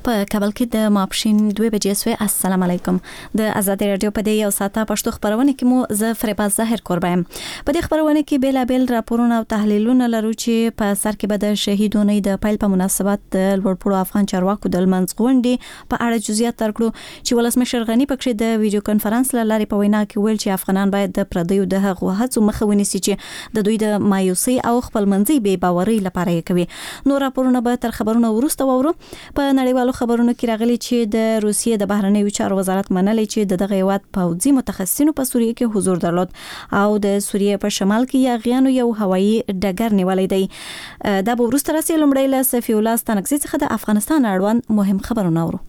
په کابل کې د ماپښین 2 بجې سوې. السلام علیکم. د آزادۍ رادیو په دې یو ساعته پښتو خبرونه کې مو زه فریباز ظاهر قربایم. په دې خبرونه کې بیلابل راپورونه او تحلیلونه لرو چې په سر کې به د شهیدونو د پیل په مناسبت د لوړپوړو افغان چارواکو د منځغونډې په اړه جزئیات ترکړو چې ولسمشر غنی پکې د ویډیو کانفرنس لارې په وینا کې ویل چې افغانان باید د پردیو د هغو هڅو مخه ونیسي چې د دوی د مایوسي او خپلمنځي بې باورۍ لپاره یې کوي. نو راپورونه به تر خبرونه ورسته وورو. په نړیوالو خبرونو کې راغلي چې د روسیې د بهرنیو چارو وزارت منلي چې دغه هیواد پوځي متخصصینو په سوریه کې حضور درلود او د سوریې په شمال کې یاغیانو یو هوایي ډګر نیولای دی. دا به ورسته راسي. لومړی له صفی الله ستانکزي څخه د افغانستان اړوند مهم خبرونه اورو.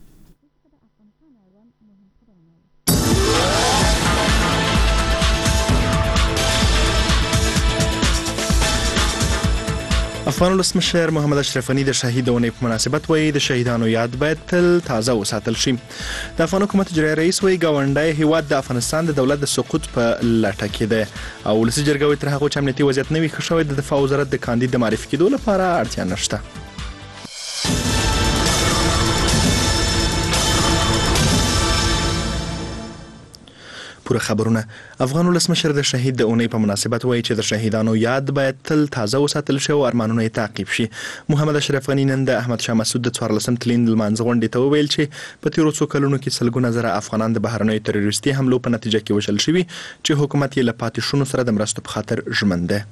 افغان ولسمشر محمد اشرف غنی د شهیدانو په مناسبت وایي د شهیدانو یاد باید تل تازه وساتل شي. د افغان حکومت اجرایي رئیس وایي ګاونډی هیواد د افغانستان د دولت د سقوط په لټه کې ده او ولسي جرګه وایي تر هغه چې امنیتي وضعیت نه وي ښه شوی د دفاع وزارت د کاندید د معرفي کېدو لپاره اړتیا نشته. پوره خبرونه. افغان ولسمشر د شهید د اونۍ په مناسبت وایي چې د شهیدانو یاد باید تل تازه وساتل شي او ارمانونه یې تعقیب شي. محمد اشرف غنی نن د احمد شاه مسعود د 14 تلین لمانځغونډې ته وویل چې په تیرو څو کلونو کې سلګونه زره افغانان د بهرنیو تروریستي حملو په نتیجه کې وژل شوي چې حکومت یې له پاتې شونو سره د مرستو په خاطر ژمن ده.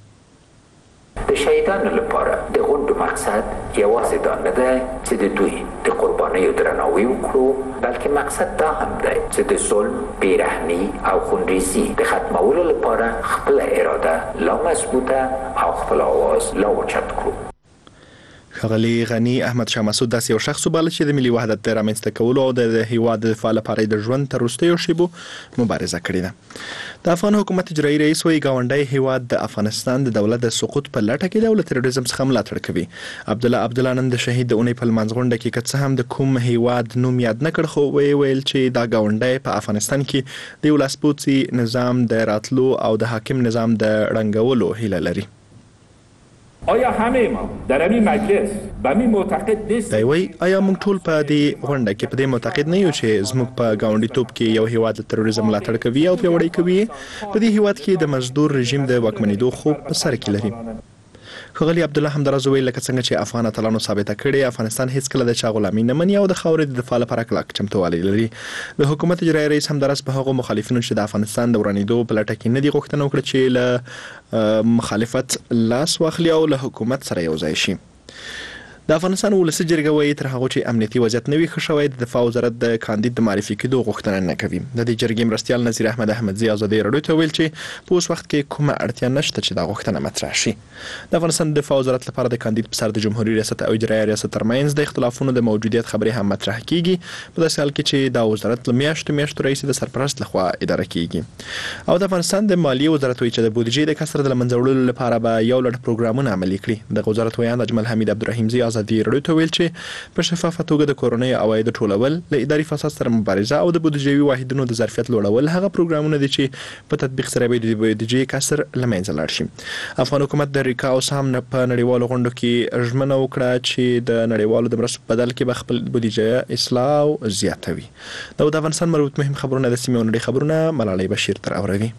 د شهیدانو لپاره د غونډو مقصد یوازې دا نه ده چې د دوی د قربانیو درناوی وکړو، بلکې مقصد دا هم دی چې د ظلم، بیرحمي او خونریزي د ختمولو لپاره خپل اراده لا مضبوطه او خپل آواز لا اوچت کړو. ښاغلي غنی احمد شاه مسعود داسې یو شخص وباله چې د ملي وحدت د رامنځته کولو او د هیواد د دفاع لپاره د ژوند تر وروستیو شیبو مبارزه کړې ده. د افغان حکومت اجرایي رئیس وایي ګاونډی هیواد د افغانستان د دولت د سقوط په لټه کې دی او له تروریزم څخه ملاتړ کوي. عبدالله نن د شهید د اونۍ په لمانځغونډه کې که څه هم د کوم هیواد نوم یاد نه کړ خو ویل چې دا ګاونډی په افغانستان کې د یو لاسپوڅي نظام د راتلو او د حاکم نظام د ړنګولو هیله لري. آیا همه ما در این مجلس به می معتقد نیست؟ دی وی آیا موږ ټول په دې غونډه کې په دې معتقد نه یو چې زموږ په ګاونډي توپ کې یو هیواد د تروریزم ملاتړ کوي او پیاوړی کوي؟ په دې هیواد کې د مزدور رژیم د واکمنېدو خوب په سر کې لري. ښاغلي عبدالله همداراز ویل لکه څنګه چې افغان اتلانو ثابته کړې افغانستان هیڅکله د چا غلامي نه مني او د خاورې د دفاع لپاره کلک چمتووالی لري. د حکومت اجرایي رئیس همداراز په هغو مخالفینو چې د افغانستان د ورانېدو په لټه کې نه دي غوښتنه وکړه چې له مخالفت لاس واخلي او له حکومت سره یو ځای شي. د افغانستان ولسي جرګه وایي تر هغه چې امنیتي وضعیت نه وي ښه شوی د دفاع وزارت د کاندید د معرفي کېدو غوښتنه نه کوي. د دې جرګې مرستیال نظیر احمد احمدزي آزادۍ راډیو ته ویل چې په اوس وخت کې کومه اړتیا نشته چې دا غوښتنه مطرح شي. د افغانستان د دفاع وزارت لپاره د کاندید په سر د جمهوریت ریاست او اجرایي ریاست ترمنځ د اختلافونو د موجودیت خبرې هم مطرح کیږي په داسې حال کې چې دا وزارت له میاشتو راهیسې د سرپرست لخوا اداره کیږي. او د افغانستان د مالیې وزارت وایي چې د بودیجې د کسر د له منځه وړلو لپاره به یو لړ پروګرامونه عملي کړي. د وزارت ویاند اجمل حمید عبدالرحیمزي آزادۍ راډیو ته ویل چې په شفافه توګه د کورنیو عوایدو ټولول، له اداري فساد سره مبارزه او د بودیجوي واحدونو د ظرفیت لوړول هغه پروګرامونه دي چې په تطبیق سره به د بودیجې کسر له منځه لاړ شي. افغان حکومت د ریکا اوس هم په نړیوالو غونډو کې ژمنه وکړه چې د نړیوالو د مرستو په بدل کې به خپل بودیجه اصلاح او زیاتوي. دا د افغانستان مربوط مهم خبرونه د سیمې او نړۍ خبرونه ملالۍ بشیر تر اوروي.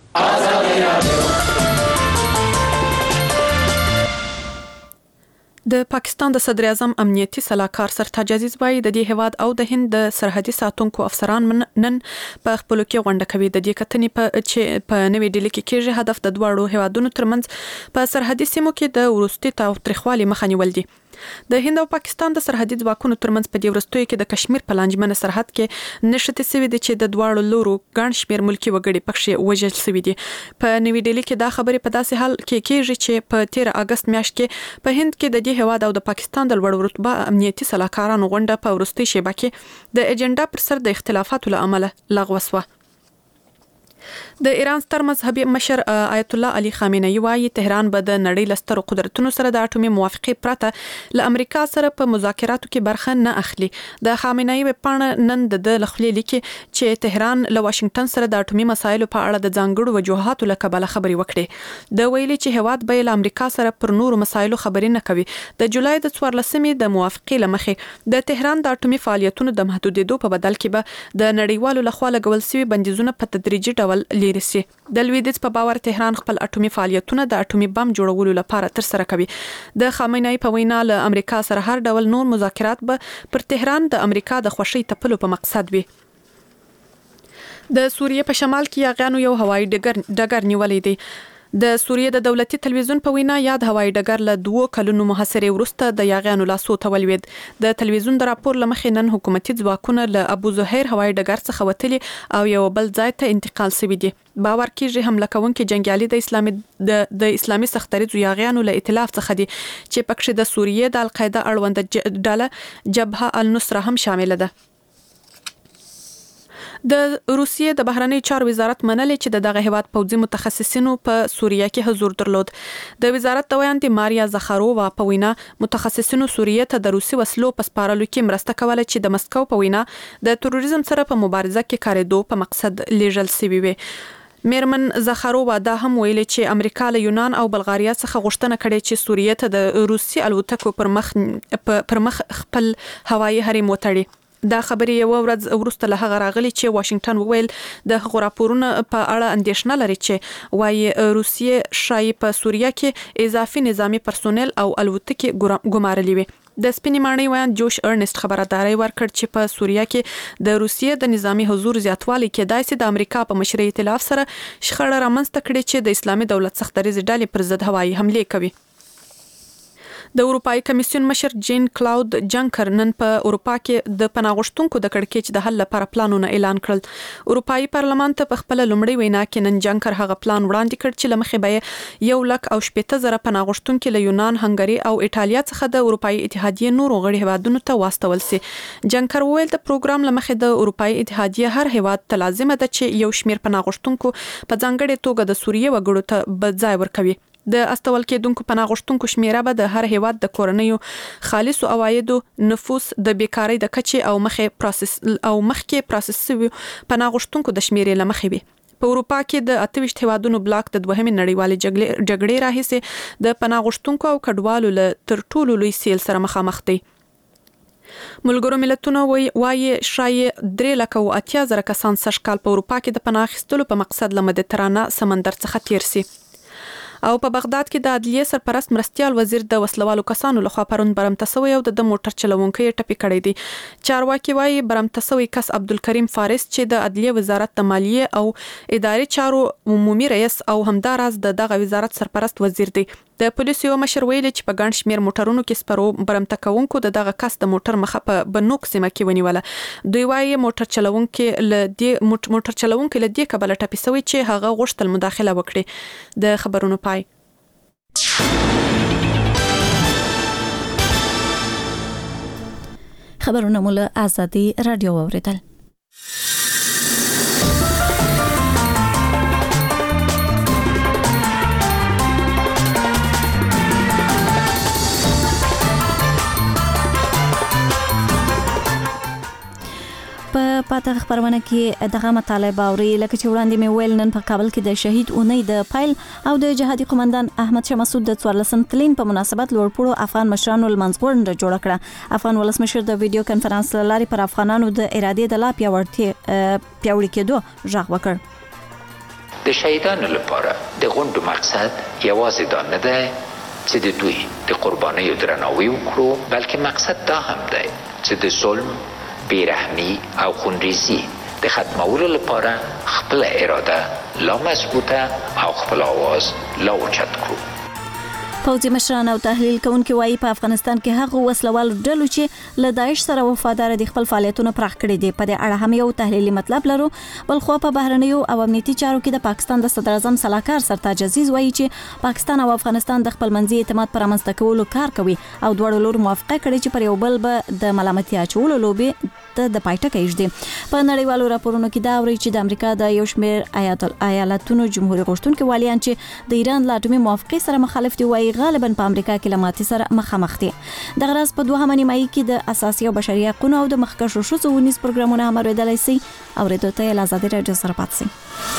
د پاکستان د صدر اعظم امنیتي سلاکار سرتاج عزیز وایي د دې هواد او د هند د سرحدي ساتونکو افسران نن په خپل کې غونډه کوي. د دې کتنې چې په نوې ډیلي کې کېږي هدف د دواړو هوادونو ترمنځ په سرحدي سیمو کې د وروستي تاوتریخوالي مخه نیول دي. د هند او پاکستان د سرحدي ځواکونو ترمنځ په دې وروستیو کې د کشمیر په لانجمنه سرحد کې نښتې سوي دي چې د دواړو لورو ګڼ شمېر ملکي وګړي پکښې وژل سوي دي. په نوې ډیلي کې دا خبرې په داسې حال کې کېږي چې په 13 اگست میاشت کې په هند کې د دې هواد او د پاکستان د لوړ رتبه امنیتي سلاکارانو غونډه په وروستي شیبه کې د اجنډا پر سر د اختلافاتو له امله لغوه شوه. د ایران ستر مذهبي مشر آیت الله علي خامنه‌ای وایي تهران به د نړۍ لستر قدرتونو سره د اټومي موافقه پرته له امریکا سره په مذاکراتو کې برخه نه اخلي. د خامنه‌ای په پاڼه نن د لخلې لیکي چې تهران له واشنگټن سره د اټومي مسایلو په اړه د ځانګړو وجوهاتو له کبله خبري وکړي. د ویلي چې هواد به له امریکا سره پر نورو مسایلو خبري نه کوي. د جولای د 14مې د موافقه لمخې د تهران د اټومي فعالیتونو د محدودېدو په بدل کې به د نړیوالو لخوا لګول شوی بندیزونه په تدریجي ډول لري سي. د لویدیځ په باور تهران خپل اټومي فعالیتونه د اټومي بم جوړولو لپاره تر سره کوي. د خامنه‌ای په وینا له امریکا سره هر ډول نور مذاکرات به پر تهران د امریکا د خوشي تپلو په مقصد وي. د سوریې په شمال کې یاغیانو یو هوایي ډګر نیولې دي. د سوریې د دولتي تلویزیون په وینا یاد هوایي ډګر له 2 کلونو محاصرې وروسته د یاغیانو لاسو ته ولوید. د تلویزیون د راپور لمخې نن حکومتي ځواکونه له ابو زهیر هوایي ډګر څخه وتلي او یو بل ځای ته انتقال شوي دي. باور کیږي حمله کوونکي جنگیالي د اسلامي سختریزو یاغیانو له ائتلاف څخه دي چې پکې د سوریې د القاعده اړوند ډله جبهه النصره هم شامل ده. د روسیې د بهرنی چارو وزارت منلې چې دغه هیواد پوځي متخصصینو په سوریه کې حضور درلود. د وزارت د ویاندې ماریا زخارووا په وینا متخصصینو سوریه ته د روسي وسلو په سپارلو کې مرسته کوله چې د مسکو په وینا د تروریزم سره په مبارزه کې کارېدو په مقصد لیږل شوی وي. میرمن زخارووا دا هم ویلي چې امریکا له یونان او بلغاریا څخه غوښتنه کړې چې سوریه ته د روسي الوتکو پر مخ خپل هوایي حریم وتړي. دا خبرې یو ورځ وروسته له هغه راغلي چې واشنگټن وویل د هغو راپورونو په اړه اندېښنه لري چې وايي روسیې شایي په سوریه کې اضافي نظامی پرسونل او الوتکې ګمارلې وي. د سپینې ماڼۍ ویاند جوش ارنست خبرداري ورکړ چې په سوریه کې د روسیې د نظامی حضور زیاتوالی کېدای شي د امریکا په مشرۍ ائتلاف سره شخړه رامنځته کړي چې د اسلامي دولت سختریزې ډلې پر ضد هوایي حمله کوي. د اروپאי کمیسیون مشر جین کلاود جنکر نن په اروپا کې د پناهغوښتونکو د کړکېچ د حل لپاره پلانونه اعلان کړل. اروپאי پارلمان ته په خپل لومړی وینا کې نن جنکر هغه پلان وړاندې کړ چې لمخې به 1,70,000 پناهغوښتونکو له یونان، هنګري او ایټالیا څخه د اروپאי اتحادیې نورو غړي هیوادونو ته واستول شي. جنکر وویل د پروګرام لمخې د اروپאי اتحادیې هر هیواد ته لازمه ده چې یو شمیر پناهغوښتونکو په ځانګړې توګه د سوریې وګړو ته ځای ورکوي. د استول کېدونکو پناهغوښتونکو شمیره به د هر هیواد د کورنیو خالصو عوایدو، نفوس، د بیکاری د کچې او مخکې پروسس شوي پناهغوښتونکو د شمیرې لمخې وي. په اروپا کې د 28 هیوادونو بلاک د دوهمې نړیوالې جګړې راهیسې د پناهغوښتونکو او کډوالو له تر ټولو لوی سیل سره مخامخ دي. ملګرو ملتونو وايي شایي 3,80,000 کسان سږکال په اروپا کې د پناه اخیستلو په مقصد له مدیترانه سمندر څخه تیر شي. او په بغداد کې د عدلیې سرپرست مرستیال وزیر د وسلوالو کسانو لخوا پرون برمته شوی او د موټر چلوونکي ټپي کړی دی. چارواکي وايي برمته شوی کس عبدالکریم فارس چې د عدلیې وزارت د مالیې او اداري چارو عمومي رئیس او همداراز دغه وزارت سرپرست وزیر دی. د پولیسو مشر ویلي چې په ګڼ شمیر موټرونو کې سپرو برمته کوونکو دغه کس د موټر مخه په بنوک سیمه کې ونیوله. دوی وايي موټر چلوونکي له دې کبله ټپي شوی چې هغه غوښتل مداخله وکړي. د خبرونو پای. خبرونه مو له آزادي رادیو اوریدل. په پاتې خبرونه کې دغه مطالبه اوري لکه چې وړاندې مې ویل نن په کابل کې د شهید اونۍ د پایل او د جهادي قومندان احمد شاه مسعود د 14 تلین په مناسبت لوړپوړو افغان مشرانو لمنځغونډه جوړه کړه. افغان ولسمشر د ویډیو کانفرنس لاري پر افغانانو د ارادې د لا پیاوړي کېدو ژغ وکړ. د شهیدانو لپاره د غونډو مقصد یوازې دا نه ده چې د دوی د قربانیو درناوی وکړو، بلکې مقصد دا هم دی چې د ظلم، بیرحمی او خونریزی د ختمولو لپاره خپل اراده لا مضبوطه او خپل آواز لا اوچت کړو. پوځي مشران او تحلیل کوونکي وايي په افغانستان کې هغه وسلوال ډلو چې له داعش سره وفادار دي خپل فعالیتونه پراخ کړي دي. په دې اړه هم یو تحلیلي مطلب لرو. بل خو په بهرنیو او امنیتي چارو کې د پاکستان د صدر اعظم سلاکار سرتاج عزیز وايي چې پاکستان او افغانستان د خپل منځي اعتماد پر امنځته کولو کار کوي او دواړو لور موافقه کړي چې پر یو بل به د ملامتیا چولو لوبي د پایټکه ایږدي. په نړیوالو راپورونو کې دا اوري چې د امریکا د یو شمېر ایالتونو جمهوریت غوښتونکي والیان چې د ایران له اټومي موافقې سره مخالف دي وايي غالبا په امریکا کې له ماتې سره مخامخ دي. دغه راز په دوهمه نیمایي کې د اساسي او بشري حقوقو او د مخکښو ښځو ونیز پروګرامونه هم اوریدلای شي. اوریدو ته له آزادي رادیو سره پاتې شئ.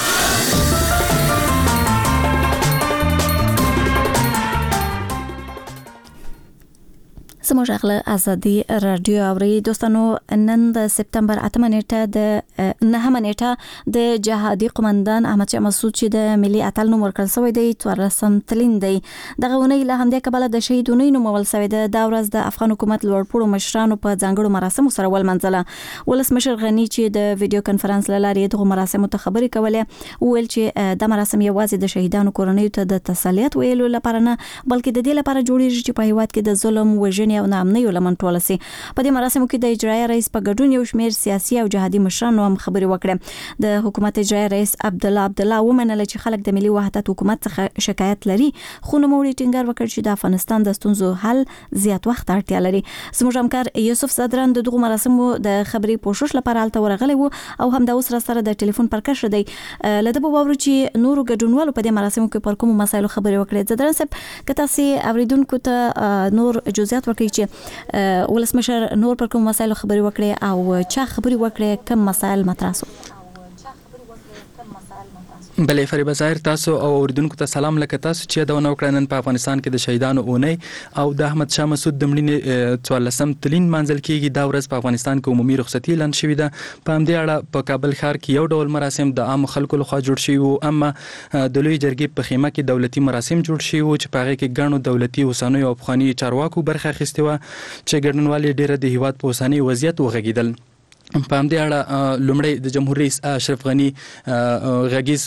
زموږ غله آزادي رادیو اوري دوستانو. نن د سپتمبر 8 نیټه د 9 نیټه د جهادي قومندان احمد شاه مسعود چې د ملي اتل نوم ورکړل شوی دی 14 تلین دی. دغه ونی له همدې کبله د شهیدونو نومول شوی دی. دا ورځ د افغان حکومت لوړپوړو مشرانو په ځانګړو مراسمو سره ولمنځله. ولسمشر غنی چې د ویډیو کانفرنس لارې دغه مراسمو ته خبرې کولې ویل چې د مراسم یوازې د شهیدانو کورنۍ ته د تسلیت ویلو لپاره نه بلکې د دې لپاره جوړیږي چې په هیواد کې د ظلم وژنې او ناامنۍ لمن ټوله سي. په دې مراسمو کې د اجرایي رئیس په ګډون یو شمېر سیاسي او جهادي مشرانو هم خبرې وکړې. د حکومت اجرایي رئیس عبدالله ومنل چې خلک د ملي وحدت حکومت څخه شکایت لري خو نوموړي ټینګار وکړ چې د افغانستان د ستونزو حل زیات وخت اړتیا لري. زموږ همکار یوسف صدران د دغه مراسمو د خبرې پوښښ لپاره الته ورغلی وو او هم د اوس سره د ټلیفون پر کښ دی. لده به وورو چې نورو ګډونوالو په دې مراسمو کې پر کوم مسایلو خبرې وکړې. صدران صاحب که تاسو اوریدونکو ته نور جزئیات ورکړئ چې ولسمشر نور پر کوم مسایلو خبرې وکړي او چا خبرې وکړي کوم مسایل مطرح شو. بلې فریبه ظاهر تاسو او اوریدونکو ته سلام. لکه تاسو چې دا ونو نن په افغانستان کې د شهیدانو اونۍ او د احمد شاه مسعود د مړینې 14 تلین منځل کېږي. دا ورځ په افغانستان کې عمومي رخصتي اعلان شوې ده. په همدې اړه په کابل ښار کې یو ډول مراسم د عام خلکو لخوا جوړ شوي وو، اما د لوی جرګې په خیمه کې دولتي مراسم جوړ شوي وو چې په هغې کې ګڼو دولتي اوسنیو او پخوانیو چارواکو برخه اخیستې وه چې ګډونوال یې ډېره د هیواد په اوسني وضعیت وغږېدل. په همدې اړه لومړی د جمهور رئیس اشرف غني غږیز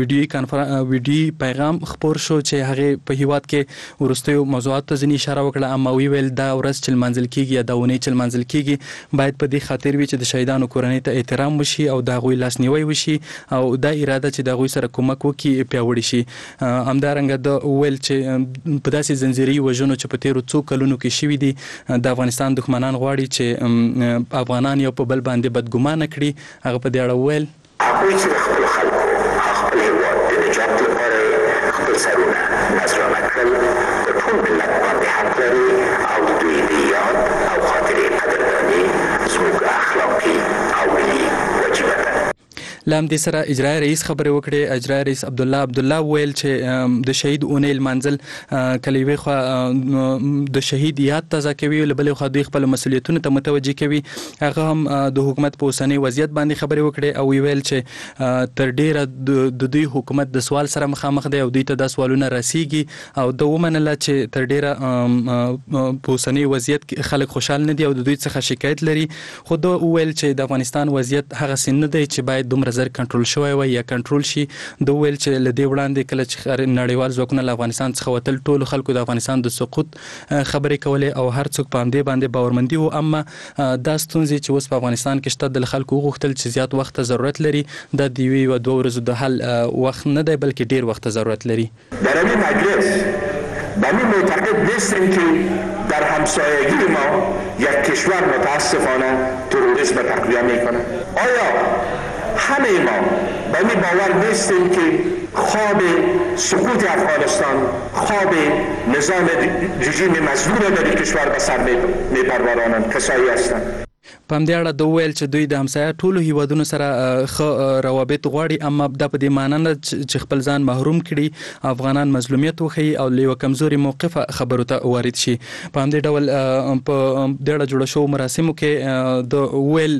ویډیویي پیغام خپور شو چې هغې په هیواد کې وروستیو موضوعاتو ته ځینې اشاره وکړه، اما ویل دا ورځ چې لمانځل کېږي یا دا اونۍ چې لمانځل کېږي باید په دې خاطر وي چې د شهیدانو کورنۍ ته احترام وشي او د هغوی لاسنیوی وشي او دا اراده چې د هغوی سره کومک وکړي پیاوړې شي. همدارنګه د ویل چې په داسې زنځیري وژنو چې په تېرو څو کلونو کې شوي دي د افغانستان دښمنان غواړي چې افغانان یو په بل باندې بدګمانه کړي. هغه په دې اړه وویل هغوی چې د خپلو خلکو خپل هېواد د نجات لپاره خپل سرونه نذرانه کړل د ټول ملت باندې حق لري او د دوی د یاد او خاطرې قدرداني زموږ اخلاقي او ملي وجیبه ده. له همدې سره اجرایي رئیس خبرې وکړې. اجرایي رئیس عبدالله ویل چې د شهید اونۍ لمانځل کله یوې خوا د شهید یاد تازه کوي، له بلې خوا دوی خپل مسؤلیتونو ته متوجه کوي. هغه هم د حکومت په اوسني وضعیت باندې خبرې وکړې او ویل چې تر ډیره د دوی حکومت د سوال سره مخامخ دی او دوی ته دا سوالونه رسیږي او د ومنله چې تر ډیره په اوسني وضعیت کې خلک خوشحال نه دي او د دوی څخه شکایت لري. خو دا ویل چې د افغانستان وضعیت هغه نه دی چې باید دومره زر کنټرول شوی وي یا کنټرول شي. د ویل چې له دې وړاندې کله چې نړیوال ځواکونه له افغانستان څخه وتل ټولو خلکو د افغانستان د سقوط خبرې کولې او هر څوک په همدې باندې باورمندي وو، اما دا ستونزې چې اوس په افغانستان کې شته د خلکو وغوښتل چې زیات وخت ته ضرورت لري. دا د یوې و دوه ورځو د حل وخت نه دی بلکې ډیر وخت ته ضرورت لري. در این مجلس بنی معتقد نیستیم که در همسایگی ما یک کشور متاسفانه تروریسم تقویه میکنه. آیا همه ما بنی باور نیستیم که خواب سقوط افغانستان، خواب نظام رژیم مزدور در این کشور به سر میپرورانند کسایی هستند؟ په همدې اړه د ویل چې دوی د همسایه ټولو هیوادونو سره ښه روابط غواړي، اما دا په دې معنی نه چې خپل ځان محروم کړي، افغانان مظلومیت وښیي او له یوه کمزوري موقفه خبرو ته وارد شي. په همدې ډول په دې اړه جوړه شوو مراسمو کې د ویل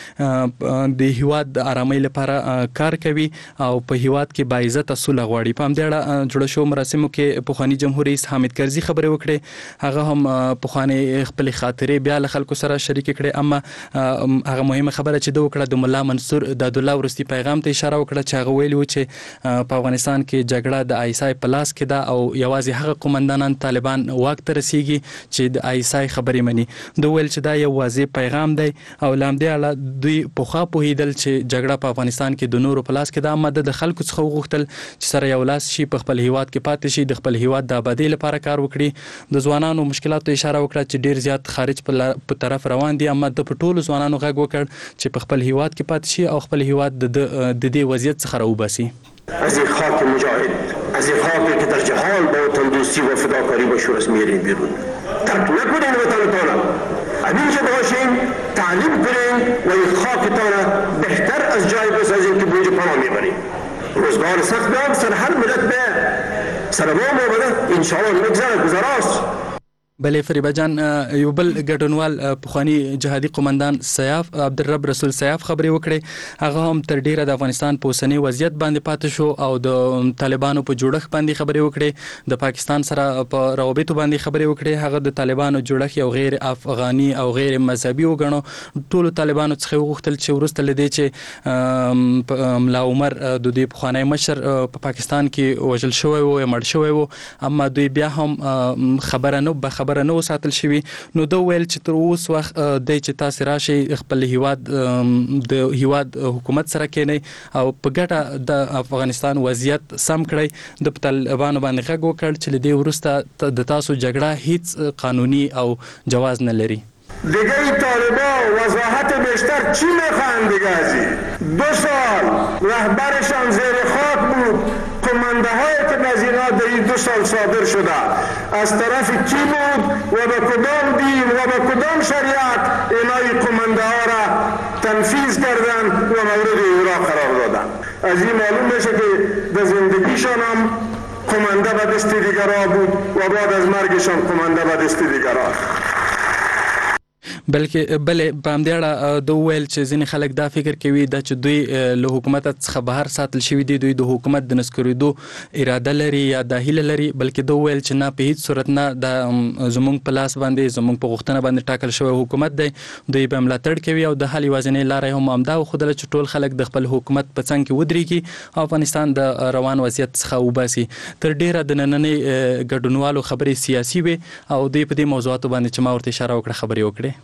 چې د هیواد د ارامۍ لپاره کار کوي او په هیواد کې باعزته سوله غواړي. په همدې اړه جوړه شوو مراسمو کې پخواني جمهور رئیس حامد کرزي خبرې وکړې. هغه هم پخواني خپلې خاطرې بیا له خلکو سره شریکې کړې، اما هغه مهمه خبره چې د وکړه د ملا منصور دادالله ورستی پیغام ته اشاره وکړه چې هغه ویلي و چې په افغانستان کې جګړه د آیسای په لاس کې ده او یوازې هغه قومندانان طالبان واک ته رسیږي چې د آیسای خبرې مني. د ویل چې دا یو واضح پیغام دی او له همدې اړه دوی پخوا پوهېدل چې جګړه په افغانستان کې د نورو په لاس کې ده، اما د خلکو څخه وغوښتل چې سره یو لاس شي، په خپل هیواد کې پاتې شي، د خپل هیواد د آبادۍ لپاره کار وکړي. د ځوانانو مشکلاتو اشاره وکړه چې ډیر زیات خارج په طرف روان دي، اما د په ټولو ځوانانو غږ وکړ چې په خپل هیواد کې پاتې شي او خپل هیواد د دې وضعیت څخه راوباسي. از این خاک مجاهد، از این خاکی که در جهان با وطن دوستی و فداکاری با شورش میریم بیرون. ترک نکنین وطنتان را. همینجا باشین، تعلیم کنین و این خاکتان را بهتر از جای بسازین که بوج پناه میبرین. روزگار سخت بیام سر هر ملت به سر ما آمده انشاءالله نگذره گذراست. بلې فریبه جان یو بل ګډونوال پخوانی جهادي قومندان سیاف عبدالرب رسول سیاف خبرې وکړې. هغه هم تر ډیره د افغانستان په اوسنی وضعیت باندې پاتې شو او د طالبانو په جوړښت باندې خبرې وکړې. د پاکستان سره په روابطو باندې خبرې وکړې. هغه د طالبانو جوړښت یو غیر افغاني او غیر مذهبي وګڼو. ټولو طالبانو څخه وغوښتل چې وروسته له دې چې ملا عمر د دوی پخوانی مشر په پاکستان کې وژل شوی و یا مړ شوی و، اما دوی بیا هم خبره نه وساتل شوی. نو دا ویل چې تر اوس وخت د چې تاسو راشي خپل هیواد د هیواد حکومت سره کېنی او په ګټه د افغانستان وضعیت سم کړی. د طالبانو باندې غږ وکړ چې له دې وروسته د تاسو جګړه هیڅ قانوني او جواز نه لري. دیگه این طالبان وضاحت بیشتر چی میخواهند دیگه از این 2 سال رهبرشان زیر خاک بود. کمانده هایی که از اینا در این 2 سال صادر شده از طرف کی بود و به کدام دین و به کدام شریعت اینا این کمانده ها را تنفیذ کردن و مورد اجرا قرار دادن. از این معلوم میشه که در زندگیشان هم کمانده به دست دیگرها بود و بعد از مرگشان کمانده به دست دیگرها. بلکې بلې په همدې اړه د ویل چې ځینې خلک دا فکر کوي دا چې دوی له حکومت څخه بهر ساتل شوي دي، دوی د حکومت د نسکورېدو اراده لري یا دا هیله لري، بلکې دا ویل چې نه، په هیڅ صورت نه، دا زموږ په لاس باندې زموږ په غوښتنه باندې ټاکل شوی حکومت دی، دوی به ملاتړ کوي او د حل یوازینۍ لاره هم همدا وښودله چې ټول خلک د خپل حکومت په څنګ کې ودرېږي او افغانستان د روان وضعیت څخه وباسي. تر ډیره د نننۍ ګډونوالو خبرې سیاسي وې او دوی په دې موضوعاتو باندې چې ما ورته اشاره وکړه خبرې وکړې.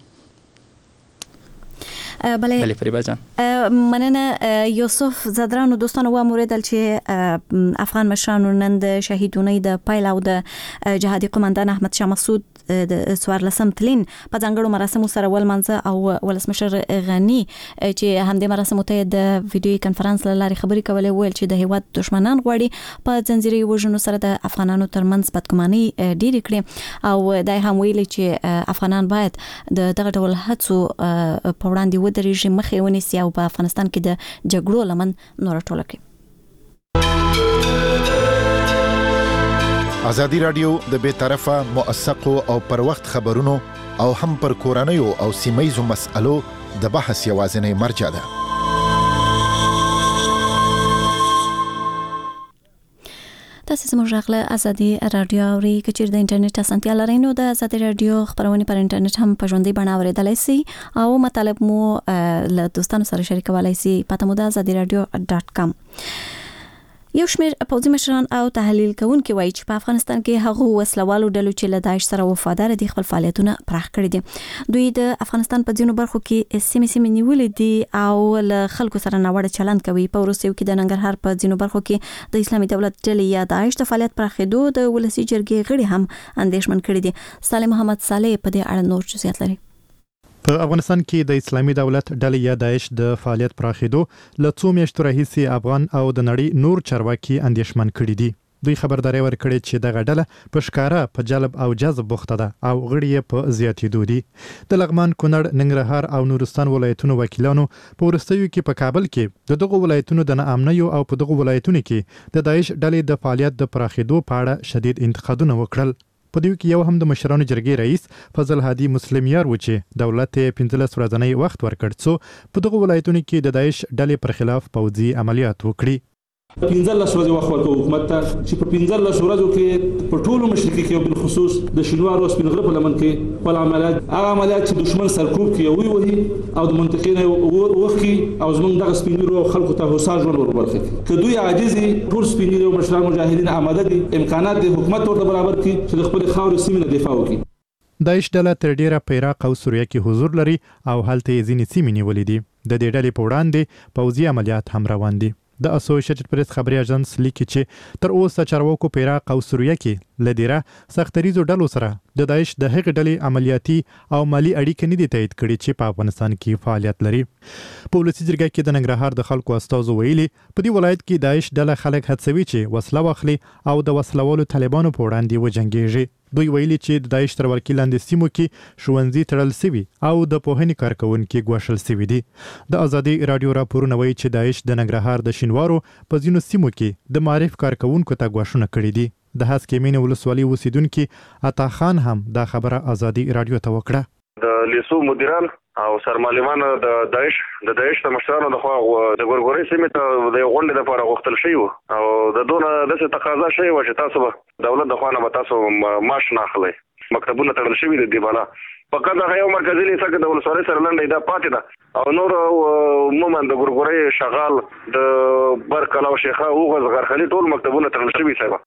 بله فریبا جان مننه. یوسف زدرانو دوستانو و موردل چې افغان مشرانو نن د شهیدونې د پایل او د جهادي قومندان احمد شاه مسعود د 14 تلین په ځانګړو مراسمو سره ولمنځه او ولسمشر غنی چې همدې مراسمو ته د ویډیو کانفرنس لاري خبرې کولې، ویل چې د هیواد دشمنان غواړي په ځنځیري وژنو سره د افغانانو ترمنځ بدګماني ډېرې کړي او دا هم ویلي چې افغانان باید د دغه ډول هڅو په وړاندې ودرېږي، مخې ونیسي او په افغانستان کې د جګړو لمن نور ټوله کړي. ازادي رادیو د بې طرفه موثقو او پر وخت خبرونو او هم پر کورنیو او سیمایزو مسألو د بحث یوازینی مرجع ده. تاسو زموږ غږ ازادي رادیو اوري کچیر د انټرنیټ اسانتیا لرئ نو د ازادي رادیو خبرونه پر انټرنیټ هم په ژوندۍ بڼه اوریدلای شئ او مطالب مو له دوستانو سره شریکولای شئ. پته مو د azadiradio.com. یو شمېر پوځي مشران او تحلیل کوونکي وایي چې په افغانستان کې هغه وسلوالو ډلو چې له داعش سره وفادار دي خپل فعالیتونه پراخ کړي دي. دوی د افغانستان په ځینو برخو کې سیمې نیولې دي او له خلکو سره ناوړه چلند کوي. په وروستیو کې د ننګرهار په ځینو برخو کې د اسلامي دولت ډلې یا داعش د فعالیت پراخېدو د ولسي جرګې غړي هم اندېښمن کړي دي. صالح محمد صالح په دې اړه نور جزئیات لري. په افغانستان کې د اسلامي دولت ډلې یا داعش د فعالیت پراخېدو له څو میاشتو راهیسې افغان او د نړۍ نور چارواکي اندېښمن کړي دي. دوی خبرداري ورکړي چې دغه ډله په ښکاره په جلب او جذب بوخته ده او غړي یې په زیاتېدو دي. د لغمان، کونړ، ننګرهار او نورستان ولایتونو وکیلانو په وروستیو کې په کابل کې د دغو ولایتونو د ناامنیو او په دغو ولایتونو کې د داعش ډلې د فعالیت د پراخېدو په اړه شدید انتقادونه وکړل. په دې کې یو هم د مشرانو جرګې رئیس فضل هادي مسلم یار و چې دولت 15 ورځنی وخت ورکړ څو په دغو ولایتونو کې د داعش ډلې پر خلاف پوځي عملیات وکړي. 15 ورځې وخت ورکوي حکومت ته چې په 15 ورځو کې په ټولو مشرقي کې په خصوص د شینوار او سپین غره په لمن کې خپل عملیات چې دشمن سرکوب کوي وي او د منطقې نه وخت او زمونږ دغه سپینیرو خلکو ته هوسا ژوند ورکړي. که دوی عاجزي ټول سپینیرو مشران مجاهدین آماده دي امکانات د حکومت ورته برابر کړي چې د خپل خاورې سیمې نه دفاع وکړي. داعش ډله تر ډیره په عراق او سوریه کې حضور لري او هلته یې ځینې سیمې نیولې دي. د دې ډلې په وړاندې پوځي عملیات هم روان دي. د اسوسییټډ پریس خبري اژانس لیکي چې تر اوسه چارواکو په عراق او سوریه کې لدیره سختریزو ډلو سره د داعش د هغې ډلې عملیاتي او مالی اړیکې نه دي تایید کړي چې په افغانستان کې فعالیت لري. په ولسی جرګه کې د ننګرهار د خلکو استازو ویلي په دې ولایت کې داعش ډله خلک هڅوي چې وسله واخلي او د وسلوالو طالبانو په وړاندې وجنګيږي. دوی ویلي چې د داعش تر ولکې لاندې سیمو کې ښوونځي تړل سوي او د پوهنې کارکونکي ګواښل سوي دي. د ازادي رادیو راپورونه وایي چې داعش د ننګرهار د شینوارو په ځینو سیمو کې د معرف کارکونکو ته ګواښونه کړي دي. د هسکې مینې ولسوالۍ اوسیدونکي عطا خان هم دا خبره ازادي رادیو ته وکړه. د لیسو مدیران او سرمعلمان د داعش د مشرانو د خوا د ګورګوري سیمې ته د غونډې لپاره غوښتل شوی او د دونه د تقاضا شوی و چې تاسو به دولت د خوا نه تاسو معاش نه اخلي. مکتبونه تړل شوي دي دیواله فقط هغه یو مرکزي لیسه کې د ولسوالۍ سره لنډه دا پاتې ده او نور عموما د ګورګوري شغال د برکل او شیخه او غرخلي ټول مکتبونه تړل شوي صاحب.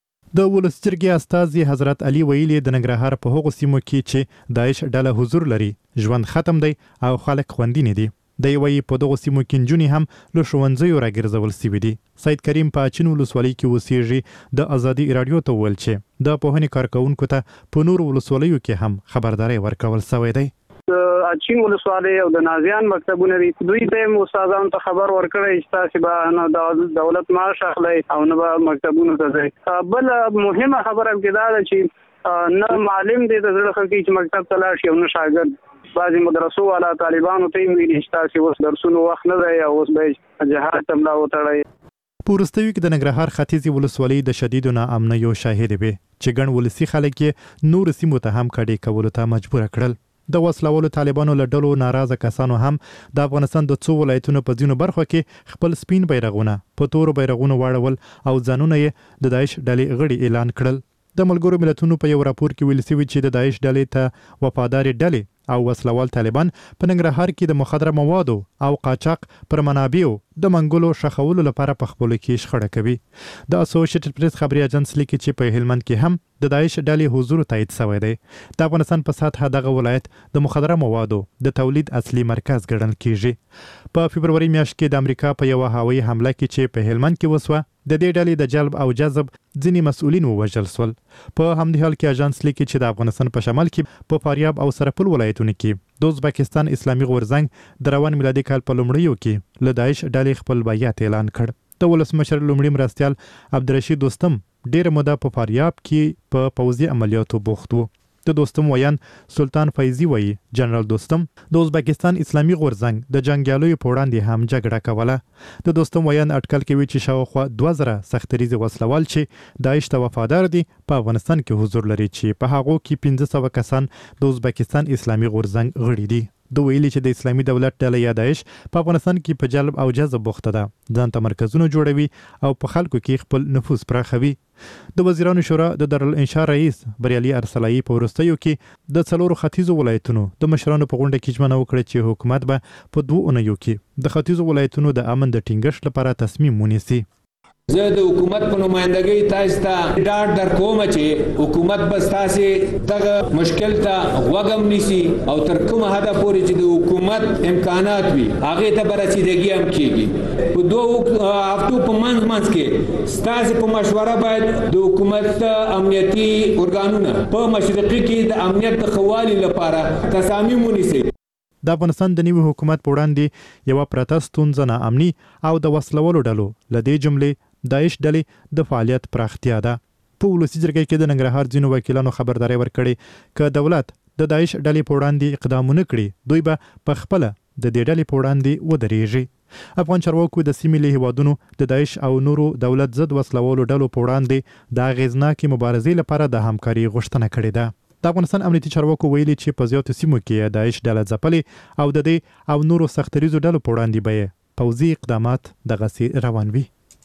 د ولس جرګې استازي حضرت علي ویلي د ننګرهار په هغو سیمو کې چې داعش ډله حضور لري ژوند ختم دی او خلک خوندي نه دي. د یوې په دغو سیمو کې نجونې هم له ښوونځیو راګرځول سوي دي. سید کریم په اچین ولسوالۍ کې اوسېږي د ازادي رادیو ته وویل چې د پوهنې کارکونکو ته په نورو ولسوالیو کې هم خبرداری ورکول سوی دی. اچین ولسوالۍ او د نازیان مکتبونه دي دوی ته استادانو ته خبر ورکړی چې تاسو به نه د دولت معاش اخلئ او نه به مکتبونو ته ځئ. بل مهمه خبره کې دا ده چې نه معلم دی د زړه خلک چې مکتب ته لاړ شي او نه شاګرد. بعضې مدرسو والا طالبانو ته یې ویلي چې تاسو اوس درسونو وخت نه دی او اوس به جهاد ته ملا وتړئ. په وروستیو کې د ننګرهار ختیځې ولسوالۍ د شدیدو ناامنیو شاهدې وې چې ګڼ ولسي خلک یې نورو سیمو ته هم کډې کولو ته مجبوره کړل. د وسلوالو طالبانو له ډلو ناراضه کسانو هم د افغانستان د څو ولایتونو په ځینو برخو کې خپل سپین بیرغونه په تورو بیرغونو واړول او ځانونه یې د داعش ډلې غړي اعلان کړل. د ملګرو ملتونو په یو راپور کې ویل شوي چې د داعش ډلې ته وفادارې ډلې او وسلوال طالبان په ننګرهار کې د مخدره موادو او قاچاق پر منابعو د منګولو شخولو لپاره په خپلو کې شخړه کوي. د اسوسییټډ پریس خبري اژانس لیکي چې په هلمند کې هم د داعش ډلې حضور تایید شوی دی. د افغانستان په سطحه دغه ولایت د مخدره موادو د تولید اصلي مرکز ګڼل کیږي. په فبروري میاشت کې د امریکا په یو هوایي حمله کې چې په هلمند کې وسوه د دې ډلې د جلب او جذب ځینې مسؤلین ووژل شول. په همدې حال کې اژانس لیکي چې د افغانستان په شمال کې په فاریاب او سرپل ولایتونو کې د ازبکستان اسلامي غورځنګ د روان میلادي کال په لومړیو کې له داعش ډلې خپل بیعت اعلان کړ. د ولسمشر لومړي مرستیال عبدالرشید دوستم ډېره موده په فاریاب کې په پوځي عملیاتو بوخت و. د دوستم ویان سلطان فیضی وایي جنرال دوستم د ازبکستان اسلامي غورځنګ د جنګیالیو په وړاندې هم جګړه کوله. د دوستم ویان اټکل کوي چې شاوخوا 2000 سختریزې وسلوال چې داعش ته وفادار دي په افغانستان کې حضور لري چې په هغو کې 1500 کسان د ازبکستان اسلامي غورځنګ غړي دي. د ویلي چې د اسلامي دولت ډله یا داعش په افغانستان کې په جلب او جذب بوخته ده ځان ته مرکزونه جوړوي او په خلکو کې خپل نفوذ پراخوي. د وزیرانو شورا د دارالانشا رئیس بریالي ارسلایي په وروستیو کې د څلورو ختیځو ولایتونو د مشرانو په غونډه کې ژمنه وکړه چې حکومت به په 2 اونیو کې د ختیځو ولایتونو د امن د ټینګښت لپاره تصمیم ونیسي. زه د حکومت په نمائندګۍ تاسو ته ډاډ درکوم چې حکومت به تاسو دغه مشکل ته غوږ نیسي او تر کومه حده پورې چې د حکومت امکانات وي هغه ته برسیدګي هم کیږي. په 2 هفتو په منځ کې تاسو په مشوره باید د حکومت امنیتي ارګانونه په مشرقي کې د امنیت د خوالي لپاره تصامیم ونیسي. د افغانستان د نوي حکومت په وړاندې یو پرته ستونزه ناامني او د وسلوالو ډلو لدې جملې داعش ډلې د فعالیت پراختیا ده. په ولسی جرګې کې د ننګرهار ځینو وکیلانو خبرداري ورکړې چې دولت د داعش ډلې په وړاندې اقدامونه کړي دوی به په خپل د دې ډلې په وړاندې ودرېږي. افغان چارواکو د سیمې له هیوادونو د داعش او نورو دولت ضد وسلوالو ډلو په وړاندې د اغیزناکې مبارزې لپاره د همکاري غوښتنه کړې ده. د افغانستان امنیتي چارواکو ویلي چې په زیاتو سیمو کې داعش ډله ځپلې او د دې او نورو سختریزو ډلو په وړاندې به پوځي اقدامات دغسې روان وي.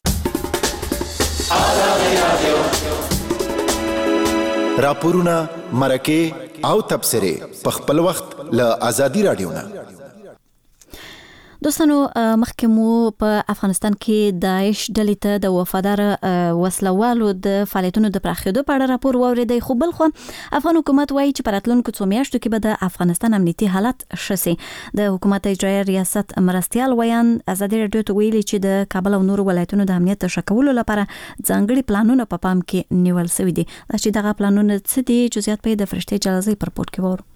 راپورونه مرکه او تبصره په خپل وخت له ازادي رادیو نه. دوستانو مخکې مو په افغانستان کې داعش ډلې ته د وفادار وسلوالو د فعالیتونو د پراخېدو په اړه راپور واوریدی، خو بل خو افغان حکومت وایي چې په راتلونکو څو میاشتو کې به د افغانستان امنیتي حالت ښه سي. د حکومت اجرایه ریاست مرستیال ویان ازادي رادیو ته ویلي چې د کابل او نورو ولایتونو د امنیت ښه کولو لپاره ځانګړي پلانونه په پام کې نیول شوي دي. چې دغه پلانونه څه دي، جزئیات په د فرشتي جلازي پر پورت کې وورو.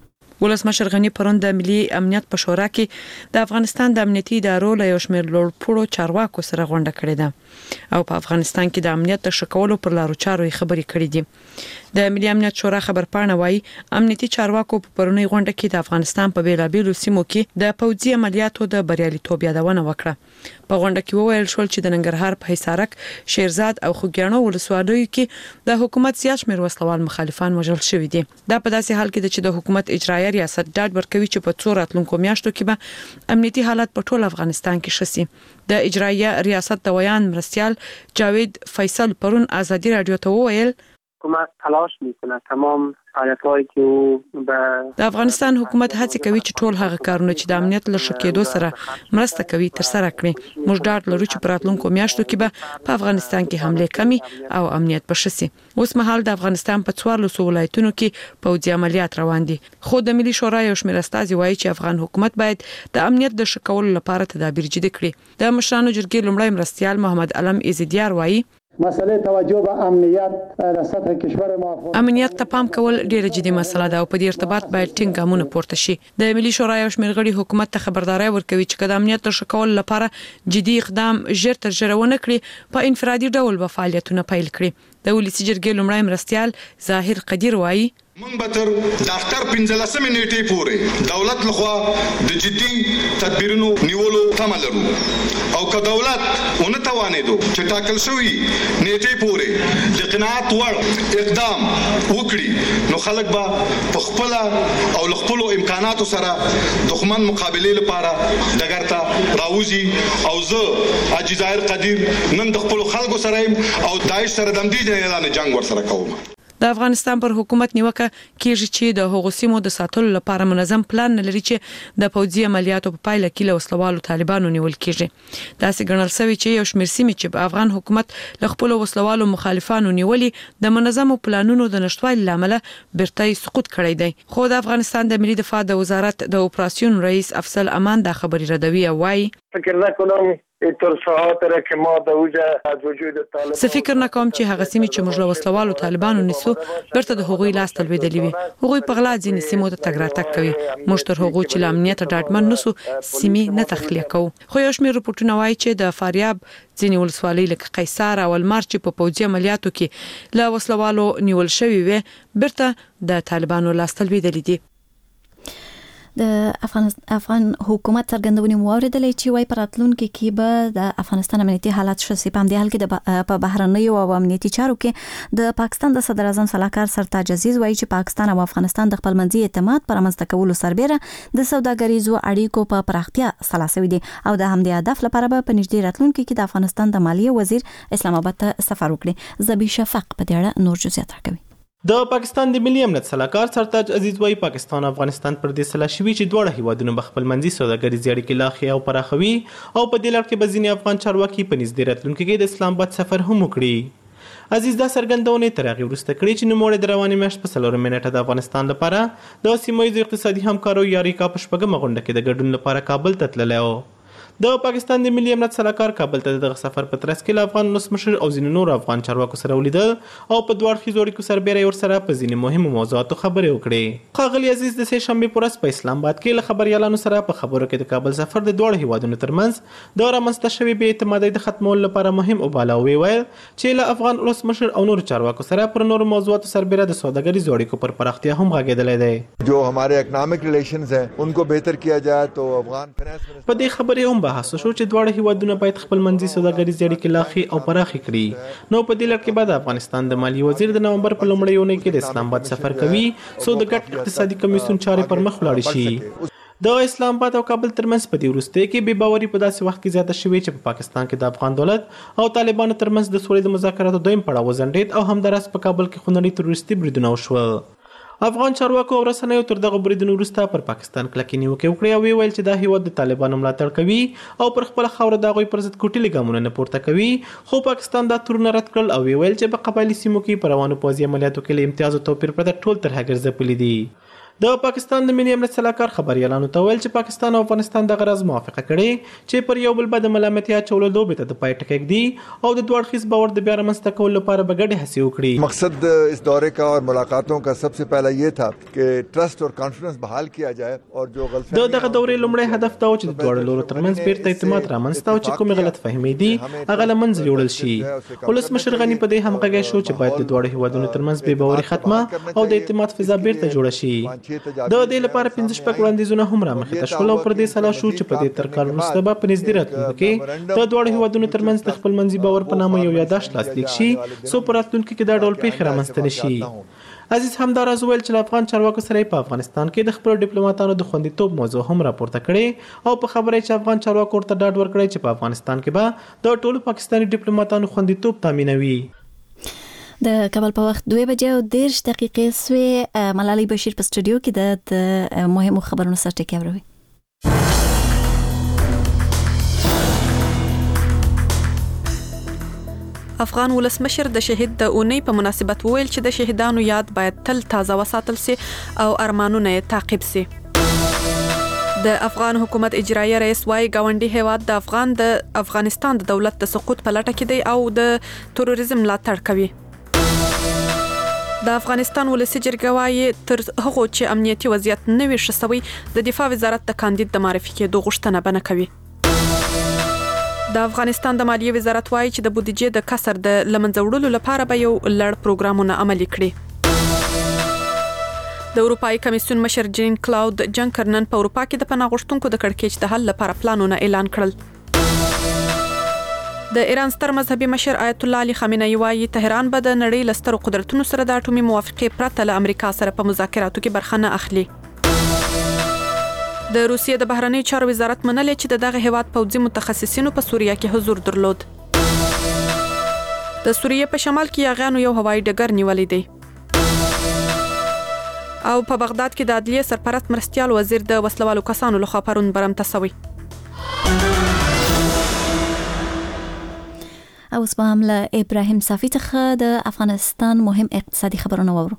ولسمشر غنی پرون د ملي امنیت په شورا کې د افغانستان د امنیتي ادارو له یو شمېر لوړپوړو چارواکو سره غونډه کړې ده او په افغانستان کې د امنیت د ښه کولو پر لارو چارو خبرې کړې دي. د ملي امنیت شورا خبرپاڼه وايي امنیتي چارواکو په پرونی غونډه کې د افغانستان په بیلابیلو سیمو کې د پوځي عملیاتو د بریالیتوب یادونه وکړه. په غونډه کې وویل شول چې د ننګرهار په حصارک، شیرزاد او خوګیاڼو ولسوالیو کې د حکومت زیات شمېر وسلوال مخالفان وژل شوي دي. دا په داسې حال کې ده چې د حکومت اجرایه ریاست ډاډ ورکوي چې په څو راتلونکو میاشتو کې به امنیتي حالت په ټول افغانستان کې ښه سي. د اجرایه ریاست د ویان مرستیال جاوید فیصل پرون ازادي رادیو ته وویل حکومت تلاش میکنه تمام فعالیت‌هایی که او د افغانستان حکومت هڅه کوي چې ټول هغه کارونه چې د امنیت له ښه کېدو سره مرسته کوي ترسره کړي. موږ ډاډ لرو چې په راتلونکو میاشتو کې به په افغانستان کې حمله کمی او امنیت به ښه سي. اوس مهال د افغانستان په 14 ولایتونو کې پوځي عملیات روان دي، خو د ملي شورا یو شمېر استازي وایي چې افغان حکومت باید د امنیت د ښه کولو لپاره تدابیر جدي کړي. د مشرانو جرګې لومړی مرستیال محمد علم ایزدیار وایي مسئله توجه به امنیت در سطح کشور ما امنیت ته پام کول ډیره جدي مسله ده او په دې ارتباط باید ټینګ ګامونه پورته شي. د ملي شورا یو شمېر غړي حکومت ته خبرداري ورکوي چې د امنیت د ښه کولو لپاره جدي اقدام ژر تر ژره ونه کړي په انفرادي ډول به فعالیتونه پیل کړي. د ولسی جرګې لومړی مرستیال ظاهر قدیر وایي موږ به تر دفتر 15 نیټې پورې دولت لخوا د جدي تدبیرونو نیولو تمه لرو او که دولت ونه توانېدو چې ټاکل شوی نیټې پورې د قناعت وړ اقدام وکړي نو خلک به په خپل او خپل امکاناتو سره دښمن مقابله لپاره دګر ته راوځي او زه حاجی ظاهر قدیر نن د خپل خلکو سره او داعش سره د دې اعلان جنگ ور سره کوم. د افغانستان پر حکومت نیوکه کیږي چې د هغو سیمو د ساتلو لپاره منظم پلان نه لري چې د پوځي عملیاتو په پایله کې له وسلوالو طالبانو نیول کیږي. داسې ګڼل شوی چې یو شمېر سیمې چې په افغان حکومت له خپل وسلوالو مخالفانو نیولې د منظمو پلانونو د نشټوالي لامل بیرته سقوط کړی دی. خو د افغانستان د ملي دفاع د وزارت د اپراسیون رئیس افضل امان دا خبري ردوي او وايي فکر نکنم تر ساعت را که ما د وجه از وجود طالبان زه فکر نکوم چې هغه سیمې چې موږ له وسلوالو طالبانو نیسو برته د هغوی لاس تلویدلې وي. هغوی په غلا ځینې سیمو ته تګ راتګ کوي. موږ تر هغو چې له امنیت ډاډمن نسو سیمې نه تخلیه کوو. خو یو شمېر رپورټونه وایي چې د فاریاب ځینې ولسوالۍ لکه قیصار او المار چې په پوځي عملیاتو کې له وسلوالو نیول شوي وي برته د طالبانو لاس تلویدلې دي. د افغان حکومت څرګندونې موریدلې چې وايي په راتلونکي کې به د افغانستان امنیتي حالت ښه سي. په همدې حال کې په بهرنیو او امنیتي چارو کې د پاکستان د صدر اعظم سلاکار سرتاج عزیز وايي چې پاکستان او افغانستان د خپلمنځي اعتماد پر رامنځته کولو سربېره د سوداګریزو اړیکو په پراختیا سلا شوي دي او د همدې هدف لپاره به په نږدې راتلونکي کې د افغانستان د مالیې وزیر اسلام آباد ته سفر وکړي. زبی شفق په دې اړه نور جزئیات راکوي. د پاکستان د ملي امنیت سلاکار سرتاج عزیز وايي پاکستان او افغانستان پر دې سلا شوي چې دواړه هیوادونه به خپلمنځي سوداګریزې اړیکې لا ښې او پراخوي او په دې لړ کې به ځینې افغان چارواکي په نږدې راتلونکي کې د اسلام آباد سفر هم وکړي. عزیز دا څرګندونې تر هغې وروسته کړې چې نوموړی د روانې میاشت په 4 نیټه د افغانستان لپاره د سیمه ییزو اقتصادي همکارو یا ریکا په 8مه غونډه کې د ګډون لپاره کابل ته تللی و. د پاکستان د ملي امنیت سلاکار کابل ته دغه سفر په ترڅ کې له افغان ولسمشر او ځینو نور افغان چارواکو سره ولیدل او په دوه اړخیزو اړیکو سربېره ورسره په ځینې مهمو موضوعاتو خبرې وکړې. ښاغلي عزیز د سې شنبې په ورځ په اسلام آباد کې له خبریالانو سره په خبرو کې د کابل سفر د دواړو هیوادونو ترمنځ د رامنځته شوې بې اعتمادۍ د ختمولو لپاره مهم وباله او ویل چې له افغان ولسمشر او نورو چارواکو سره پر نورو موضوعاتو سربېره د سوداګریزو اړیکو پر پراختیا هم غږېدلی دی. جو हमारे economic relations हैं उनको बेहतर किया जाए तो अफगान फाइनेंस په دې خبرې هم بحث شو چې دواړه هیوادونه باید خپلمنځي سوداګریزې اړیکې لا ښې او پراخې کړي. نو په دې لړ کې به د افغانستان د مالیې وزیر د نومبر په لومړۍ اونۍ کې د اسلام آباد سفر کوي څو د ګډ اقتصادي کمیسیون چارې پر مخ ولاړې شي. د اسلام آباد او کابل ترمنځ په دې وروستۍ کې بې باوري په داسې وخت کې زیاته شوې چې په پاکستان کې د افغان دولت او طالبانو ترمنځ د سولې د مذاکراتو دویم پړاو وځنډېد او همداراز په کابل کې خونړي تروریستي بریدونه وشول. افغان چارواکو او رسنیو تر دغه بریدونو وروسته پر پاکستان کلکې نیوکې وکړې او ویل چې دا هیواد د طالبانو ملاتړ کوي او پر خپل خاوره د هغوی پر ضد کوټلي ګامونه نه پورته کوي، خو پاکستان دا تورونه رد کړل او ویل چې په قبایلي سیمو کې په روانو پوځي عملیاتو کې له امتیاز او توپیر پرته ټول ترهګر ځپلي دي. د پاکستان د ملي امنیت سلاکار خبريالانو ته ویل چې پاکستان او افغانستان د غرض موافقه کړي چې پر یو بل باندې ملامتیا چولو دوبه ته د پای ټکی دی او د دوه اړخیز باور د بیا رامنځته کولو لپاره به ګډې هڅې وکړي. مقصد اس دورے کا اور ملاقاتوں کا سب سے پہلا یہ تھا کہ ټرست اور کانفیډنس بحال کیا جائے اور جو غلطۍ دغه دورې لومړی هدف دا و چې د دوه لورو ترمنځ بیرته اعتماد رامنځته او چې کومې غلط فهمي دي هغه له منځه یوړل شي. ولسمشر غني په دې همغږی شو چې باید د دوه هیوادونو ترمنځ بې باوري ختمه او د اعتماد فضا بیرته جوړه شي. د دې لپاره 15 شپږ وړاندیزونه هم رامخې ته شول او پر دې سلا شو چې په دې تر کال وروسته به په نږدې راتلونکي کې د دوه هیوادونو ترمنځ د خپلمنځي باور په نامه یو یادښت لاسلیک شي څو په راتلونکي کې دا ډول پیښې رامنځته نه شي. عزیز همداراز ویل چې افغان چارواکو سره په افغانستان کې د خپل ډیپلوماټانو د خوندیتوب موضوع هم راپورته کړي او په خبره چې افغان چارواکو ورته ډاډ ورکړي چې په افغانستان کې به د ټولو پاکستاني ډیپلوماټانو خوندیتوب تامینوي. د کابل په وخت 2:10 سوې ملالۍ بشیر په سټوډیو کې د مهمو خبرونو سره ټکی اوري. افغان ولسمشر د شهید د اونۍ په مناسبت وویل چې د شهیدانو یاد باید تل تازه وساتل سي او ارمانونه تعقیب سي. د افغان حکومت اجرایي رئیس وايي ګاونډي هیواد د افغانستان د دولت د سقوط په لټه کې دی او د تروریزم ملاتړ کوي. د افغانستان ولسی جرګه وايي تر هغه چې امنیتي وضعیت نه وي ښه شوی د دفاع وزارت د کاندید د معرفي کېدو غوښتنه بنه کوي. د افغانستان د مالیې وزارت وايي چې د بودیجې د کسر د لمنځه وړلو لپاره به یو لړ پروګرامونه عملي کړي. د اروپאי کمیسیون مشر جین کلاود جنکر نن په اروپا کې د پناه غوښتونکو د کړکېچ د حل لپاره پلانونه اعلان کړل. د ایران ستر مذهبي مشر آیت الله علي خامنه‌ای وايي تهران به د نړۍ له سترو قدرتونو سره د اټومي موافقې پرته له امریکا سره په مذاکراتو کې برخه نه اخلي. د روسیې د بهرنی چارو وزارت منلې چې دغه هیواد پوځي متخصصینو په سوریه کې حضور درلود. د سوریې په شمال کې یاغیانو یو هوایي ډګر نیولې دی. او په بغداد کې د عدلیې سرپرست مرستیال وزیر د وسلوالو کسانو لخوا پرون برمته شوی. او اوس به هم له ابراهیم صافی څخه د افغانستان مهم اقتصادي خبرونه واورو.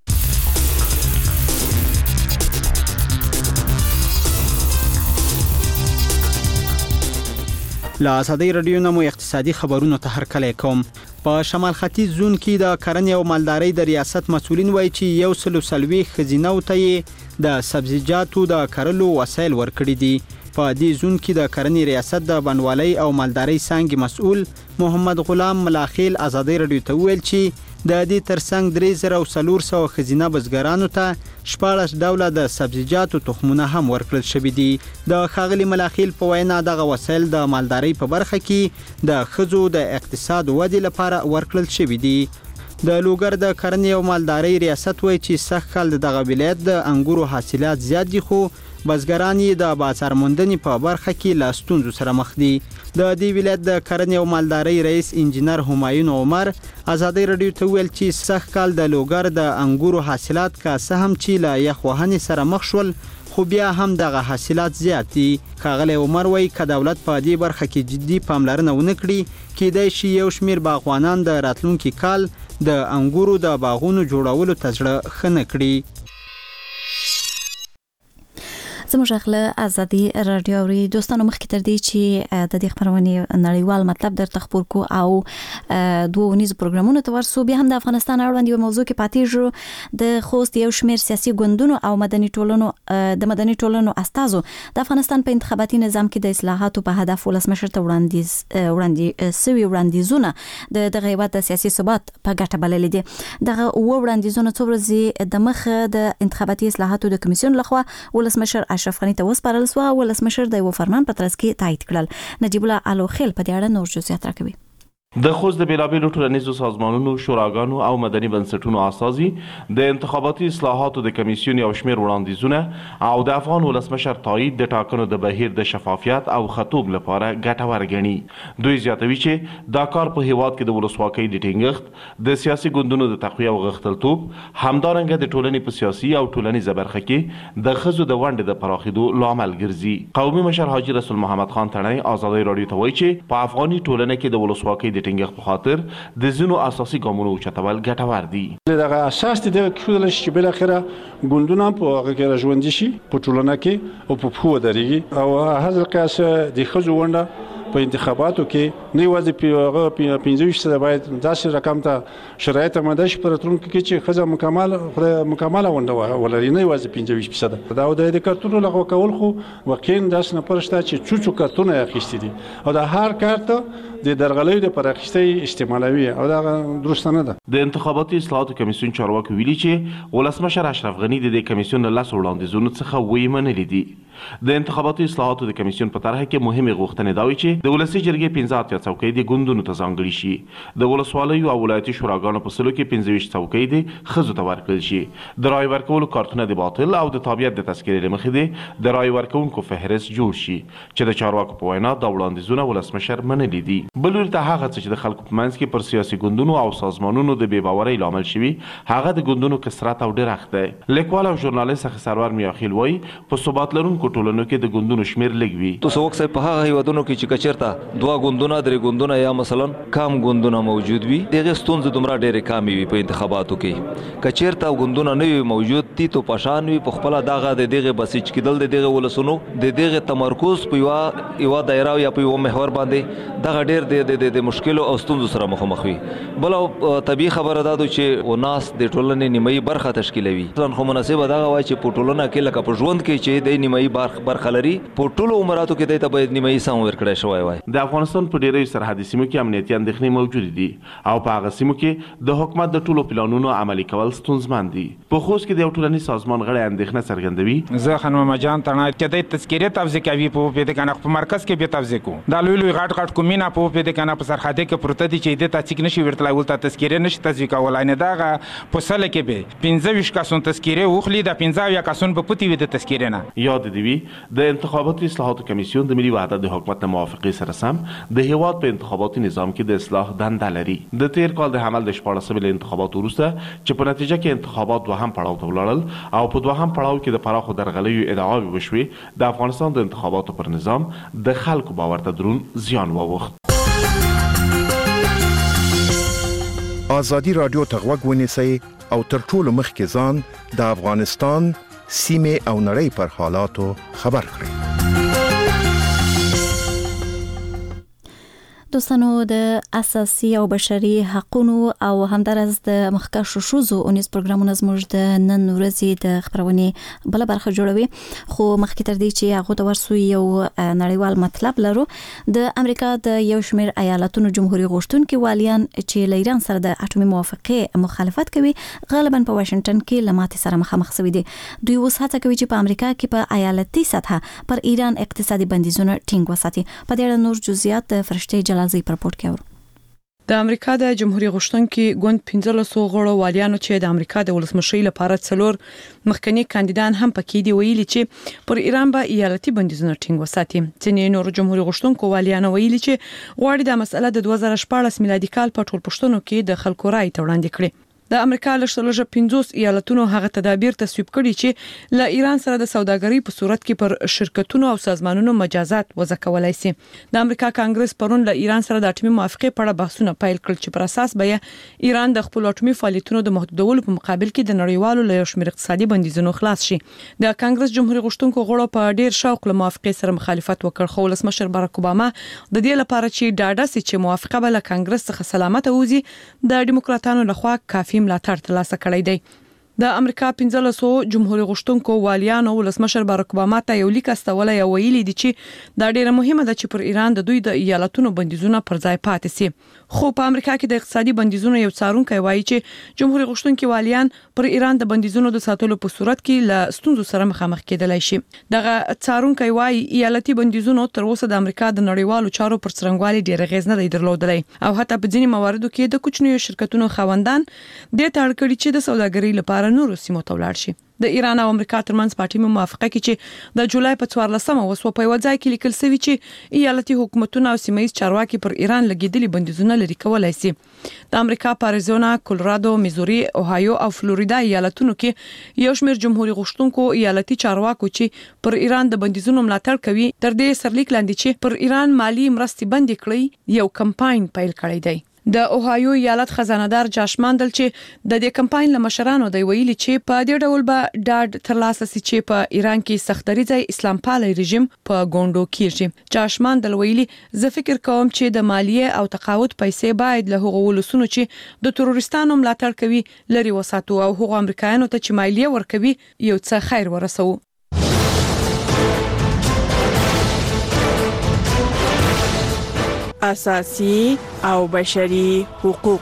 له ازادي رادیو نمو اقتصادي خبرونو ته هرکلی کوم. په شمال ختیځ زون کې د کرنې او مالدارۍ د ریاست مسؤلین وایي چې 130 خزینه ته د سبزیجاتو د کرلو وسایل ورکړي دي. په دې زون کې د کرنې ریاست د بنوالۍ او مالدارۍ څنګه مسؤل محمد غلام ملاخیل ازادي رادیو ته ویل چې د دې ترڅنګ 3400 خزینه بزګرانو ته 14 ډوله د سبزیجاتو تخمونه هم ورکړل شوي دي. د ښاغلي ملاخیل په وینا دغه وسایل د مالدارۍ په برخه کې د ښځو د اقتصاد ودې لپاره ورکړل شوي دي. د لوګر د کرنې او مالدارۍ ریاست وایي چې سږ کال دغه ولایت د انګورو حاصلات زیات دي خو بزګران د بازار موندنې په برخه کې له ستونزو سره مخ دي. د دې ولایت د کرنې او مالدارۍ رئیس انجینر همایون عمر ازادي رادیو ته ویل چې سږ کال د لوګر د انګورو حاصلات که څه هم چې له یخ وهنې سره مخ شول خو بیا هم دغه حاصلات زیات دي. ښاغلی عمر وایي که دولت په دې برخه کې جدي پاملرنه ونه کړي کېدای شي یو شمېر باغوانان د راتلونکي کال د انګورو د باغونو جوړولو ته زړه ښه نه کړي. زموږ خپل ازادي رادیو اوري دوستانو مخکې تر دې چې د دې خبرونې نړیوال مطلب درته خبر کو او دوه ونیز پروګرامونو ته ورسو بیا هم د افغانستان اړوند یو موضوع کې پاتې شو. د خوست یو شمېر سیاسي ګوندونو او مدني ټولنو استازو د افغانستان په انتخاباتي نظام کې د اصلاحاتو په هدف ولسمشر ته وړاندیزونه دغه هیواد د سیاسي ثبات په ګټه بللي دي. دغه وړاندیزونه څو ورځې د مخه د انتخاباتي اصلاحاتو د کمیسیون لخوا ولسمشر اشرف غنی ته وسپارل شو ولسمشر د یو فرمان په ترڅ کې تایید کړل. نجیب الله الوخیل په دې اړه نور جزئیات راکوي. د خوست د بیلابیلو ټولنیزو سازمانونو، شوراګانو او مدني بنسټونو استازي د انتخاباتي اصلاحاتو د کمیسیون یو شمېر وړاندیزونه او د افغان ولسمشر تایید د ټاکنو د بهیر د شفافیت او خطوب لپاره ګټور ګڼي. دوی زیاتوي چې دا کار په هیواد کې د ولسواکۍ د ټینګښت، د سیاسي ګوندونو د تقویه او غښتلتوب، همدارنګه د ټولنې په سیاسي او ټولنیزه برخه کې د ښځو د ونډې د پراخېدو لامل ګرځي. قومي مشر حاجي رسول محمد خان تڼۍ ازادۍ راډیو ته وایي چې په افغاني ټولنه کې د ولسواکۍ د ټینګښت په خاطر د ځینو اساسي ګامونو اوچتول ګټور دي. دغه اساس دی کېدلی شي چې بالاخره ګوندونه په هغه کې راژوندي شي په ټولنه کې او په پښو ودرېږي او هغه القیاس د ښځو ونډه په انتخاباتو کې نه یوازې 25% باید داسې رقم ته شرایط آماده شي په راتلونکي کې چې ښځه مکمله ونډه ولري، نه یوازې 25%. دا د کارتونو لغوه کول خو واقعا داسې نفر شته چې څو کارتونه یې اخیستي دي او د هر کارت د درغلیو د پراخیستۍ استعمالوي او دا درست نه ده. د انتخاباتي اصلاحاتو کمیسیون چارواکي ویلي چې ولسمشر اشرف غني د دې کمیسیون له لاسو وړاندیزونو څخه ویې منلي دي. د انتخاباتي اصلاحاتو د کمیسیون په طرحه کې مهمې غوښتنې دا وي چې د ولسي جرګې 15 څوکۍ د ګوندونو ته ځانګړي شي، د ولسوالیو او ولایتي شوراګانو په سلو کې 25 څوکۍ د ښځو ته ورکړل شي، د رایې ورکولو کارتونه د باطل او د تابعیت د تذکرې له مخې د رایې ورکوونکو فهرست جوړ شي چې د چارواکو په وینا دا وړاندیزونه ولسمشر منلي دي. بل لوري ته هغه څه چې د خلکو په منځ کې پر سیاسي ګوندونو او سازمانونو د بې باورۍ لامل شوي هغه د ګوندونو کثرت او ډېرښت دی. لیکوال او ژورنالیست اخی سرور میاخیل وایي په ثبات لرونکو ټولنو کې د ګوندونو شمیر لږ وي. تو څوک په هغه هیوادونو کې چې کچرته دوه ګوندونه درې ګوندونه یا مثلا کم ګوندونه موجود وي دغه ستونزې دومره ډېرې کمې وي په انتخاباتو کې. کچرته ګوندونه نه وي موجود دي تو پشان وي په خپل دغه د دغه بسیج کېدل د دغه ولسونو د دغه تمرکز په یو دایره یا په یو محور باندې دغه ډېر د مشکل او ستونزو سره مخامخ وي. بل طبيعي خبره ده چې وناس د ټولنې نیمایي برخه تشکیلوي. ځان خو مناسبه دغه وای چې په ټولنه کې لکه په ژوند کې چې د نیمایي برخه لري په ټولو عمراتو کې د باید نیمایي سم ورکړی شوی وای. د افغانستان په ډیری سرحدي سیمو کې امنیتي اندېښنې موجود دي او په هغه سیمو کې د حکومت د ټولو پلانونو عملي کول ستونزمن دي. په خوست کې د یو ټولنیز سازمان غړي اندېښنه څرګندوي. زه خانم جان تڼۍ چې د تذکرې توزیع کوي په پیدا کنه په مرکز کې به توزیع کو دا لوی غټ کومینه په پیدا کنه په سرحدي کې پروت دي چې د تاسیک نشي ورتلای ولته تذکرې نشي توزیع کولای نه دا په سل کې به 15 کسون تذکرې وخلی د 15 کسون په پتی وي د تذکرې نه. یاد دی وی د انتخاباتي اصلاحاتو کمیسیون د ملي وحدت د حکومت موافقې سره سم د هیواد په انتخاباتي نظام کې د اصلاح دنده لري. د تیر کال د حمل د 14 انتخاباتو وروسته چې په نتیجه کې انتخابات دوهم پړاو ته ولاړل او په دوهم پړاو کې د پراخو درغلیو ادعاوې وشوې د افغانستان د انتخاباتو پر نظام د خلکو باور ته درون زیان واوښت. آزادی رادیو ته غوږ ونیسئ او تر ټولو مخکې ځان د افغانستان سیمې او نړۍ پر حالاتو خبر کړئ. دوستانو د اساسي او بشري حقوقو او همدارس د مخکښو ښځو اونیز پروګرامونه زموږ د نن ورځې د خبرونې بل برخه جوړوي. خو مخکې تر دې چې هغه د ورسو یو نړیوال مطلب لرو، د امریکا د یو شمېر ایالتونو جمهوریت غوښتونکي والیان چې له ایران سره د اټومي موافقې مخالفت کوي غالبا په واشنگټن کې له ماتې سره مخامخ شوي دي. دوی اوس هڅه کوي چې په امریکا کې په ایالتي سطحه پر ایران اقتصادي بندیزونه ټینګ وساتي. په دې اړه نور جزئیات د فرشته جلالزی پر پورت کړو. د امریکا د جمهوریت غوښتونکي ګوند 15 غړو والیانو چې د امریکا د ولسمشۍ لپاره څلور مخکنی کاندیدان هم پکې دي ویلي چې پر ایران به ایالتي بندیزونه ټینګ وساتي. ځینې نور جمهوریت غوښتونکو والیانو ویلي چې غواړي د مسله د 2014 میلادي کال په ټول پښتنو کې د خلکو رائے ته وړاندې کړي. د امریکا لږ 50 ایالتونو هغه تدابیر تصویب کړي چې له ایران سره د سوداګرۍ په صورت کې پر شرکتونو او سازمانونو مجازات وضع کولای شي. د امریکا کانګرس پرون له ایران سره د اټومي موافقې په اړه بحثونه پیل کړل چې پر اساس به ایران د خپل اټومي فعالیتونو د محدودولو په مقابل کې د نړیوالو له یو شمېر اقتصادي بندیزونو خلاص شي. د کانګرس جمهوریت غوښتونکو غړو په ډیر شوق له موافقې سره مخالفت وکړ، خو ولسمشر باراک اوباما د دې لپاره چې ډاډه سي چې موافقه به له کانګرس څخه سلامت اوزي د ډیموکراتانو لخوا کافي ملاتړ ترلاسه کړی دی. د امریکا 1500 جمهوریت غوښتونکو والیانو ولسمشر باراک اوباما ته یو لیک استولی او ویلي دي چې دا ډیره مهمه ده چې پر ایران د دوی د ایالتونو بندیزونه پر ځای پاتې سي. خو په امریکا کې د اقتصادي بندیزونو یو څارونکی وایي چې جمهوریت غوښتونکو والیان پر ایران د بندیزونو د ساتلو په صورت کې له ستونزو سره مخامخ کېدلای شي. دغه څارونکی وایي ایالتي بندیزونو تر اوسه د امریکا د نړیوالو چارو پر څرنګوالي ډیره اغیز نه درلودلای او حتی په ځینې مواردو کې د کوچنیو شرکتونو خاوندان د تاړ کړي چې د سوداګرۍ لپاره نورو سیمو ته ولاړ شي. د ایران او امریکا ترمنځ پارټي موافقه کې چې د جولای په 14مه وسو په وځای کې لیکل شوی چې ایالتي حکومتونه او سیمایي چارواکي پر ایران لګیدلي بندیزونه لري کولای شي. د امریکا په اریزونا، کولرادو، میزوري، اوهایو او فلوریدا ایالتونو کې یو شمېر جمهوریت غوښتونکو ایالتي چارواکو چې پر ایران د بندیزونو ملاتړ کوي تر دې سرلیک لاندې چې پر ایران مالی مرستې بندي کړي یو کمپاین پیل کړی دی. د اوهایو ایالت خزانه‌دار جاش ماندل چې د دې کمپاین له مشرانو دی ویلي چې په دې ډول به ډاډ ترلاسه شي چې په ایران کې سختدریځي اسلام پالي رژیم په ګوندو کېږي. جاش ماندل ویلي زه فکر کوم چې د مالیه او تقاعد پیسې باید له هغو ولسونو چې د تروریستانو ملاتړ کوي لري وساتو او هغو امریکایانو ته چې مالیه ورکوي یو څه خیر ورسوي. اساسي او بشري حقوق.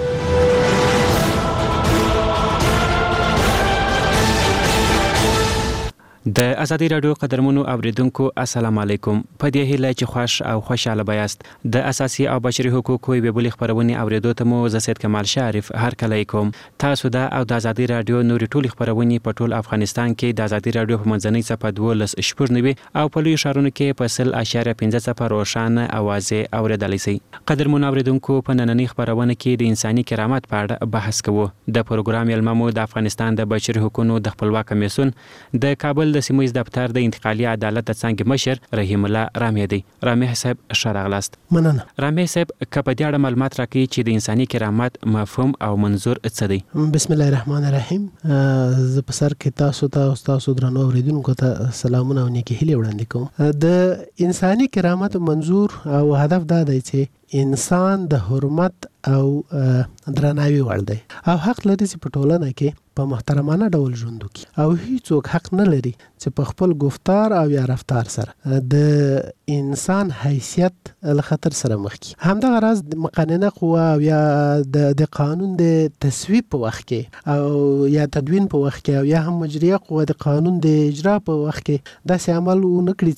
د ازادي رادیو قدرمنو اوریدونکو السلام علیکم. په دې هیله چې خوش او خوشاله بیاست. د اساسي او بشري حقوقو یو بل خبرونه اوریدو ته مو زه سید کمال شریف هر کله کوم. تاسو دا او د ازادي رادیو نوري ټولي خبرونه په ټول افغانستان کې د ازادي رادیو په منځنۍ صفحه 12 او په لوی شهرونو کې په 0.5 روښانه اواز اوریدلای شئ. قدرمنو اوریدونکو په نننۍ خبرونه کې د انساني کرامت په اړه بحث کوو. د پروګرام یلممو د افغانستان د بشري حقوقو د خپلواک کمیسیون د کابل د سیمویز دفتر د انتقالي عدالت د څنګه مشر رحیم الله رامي دی. رامي صاحب شراغلاست. مننه. رامي صاحب کپ د اړه معلومات راکړي چې د انساني کرامت مفهوم او منظور څه دی؟ بسم الله الرحمن الرحیم. ز په سر کې تاسو ته او تاسو درنو اوریدونکو ته سلامونه او نیکی هیله وړاندې کوم. د انساني کرامت منظور او هدف دا دی چې انسان د حرمت او درناوي وړ دی او حق لري چې په ټولنه کې په محترمانه ډول ژوند وکړي او هیڅوک حق نه لري چې په خپل گفتار او یا رفتار سره د انسان حیثیت له خطر سره مخ کړي. همدغه راز د مقننه قوه او یا د قانون د تصویب په وخت کې او یا تدوین په وخت کې او یا هم مجریه قوه د قانون د اجرا په وخت کې داسې عمل ونه کړي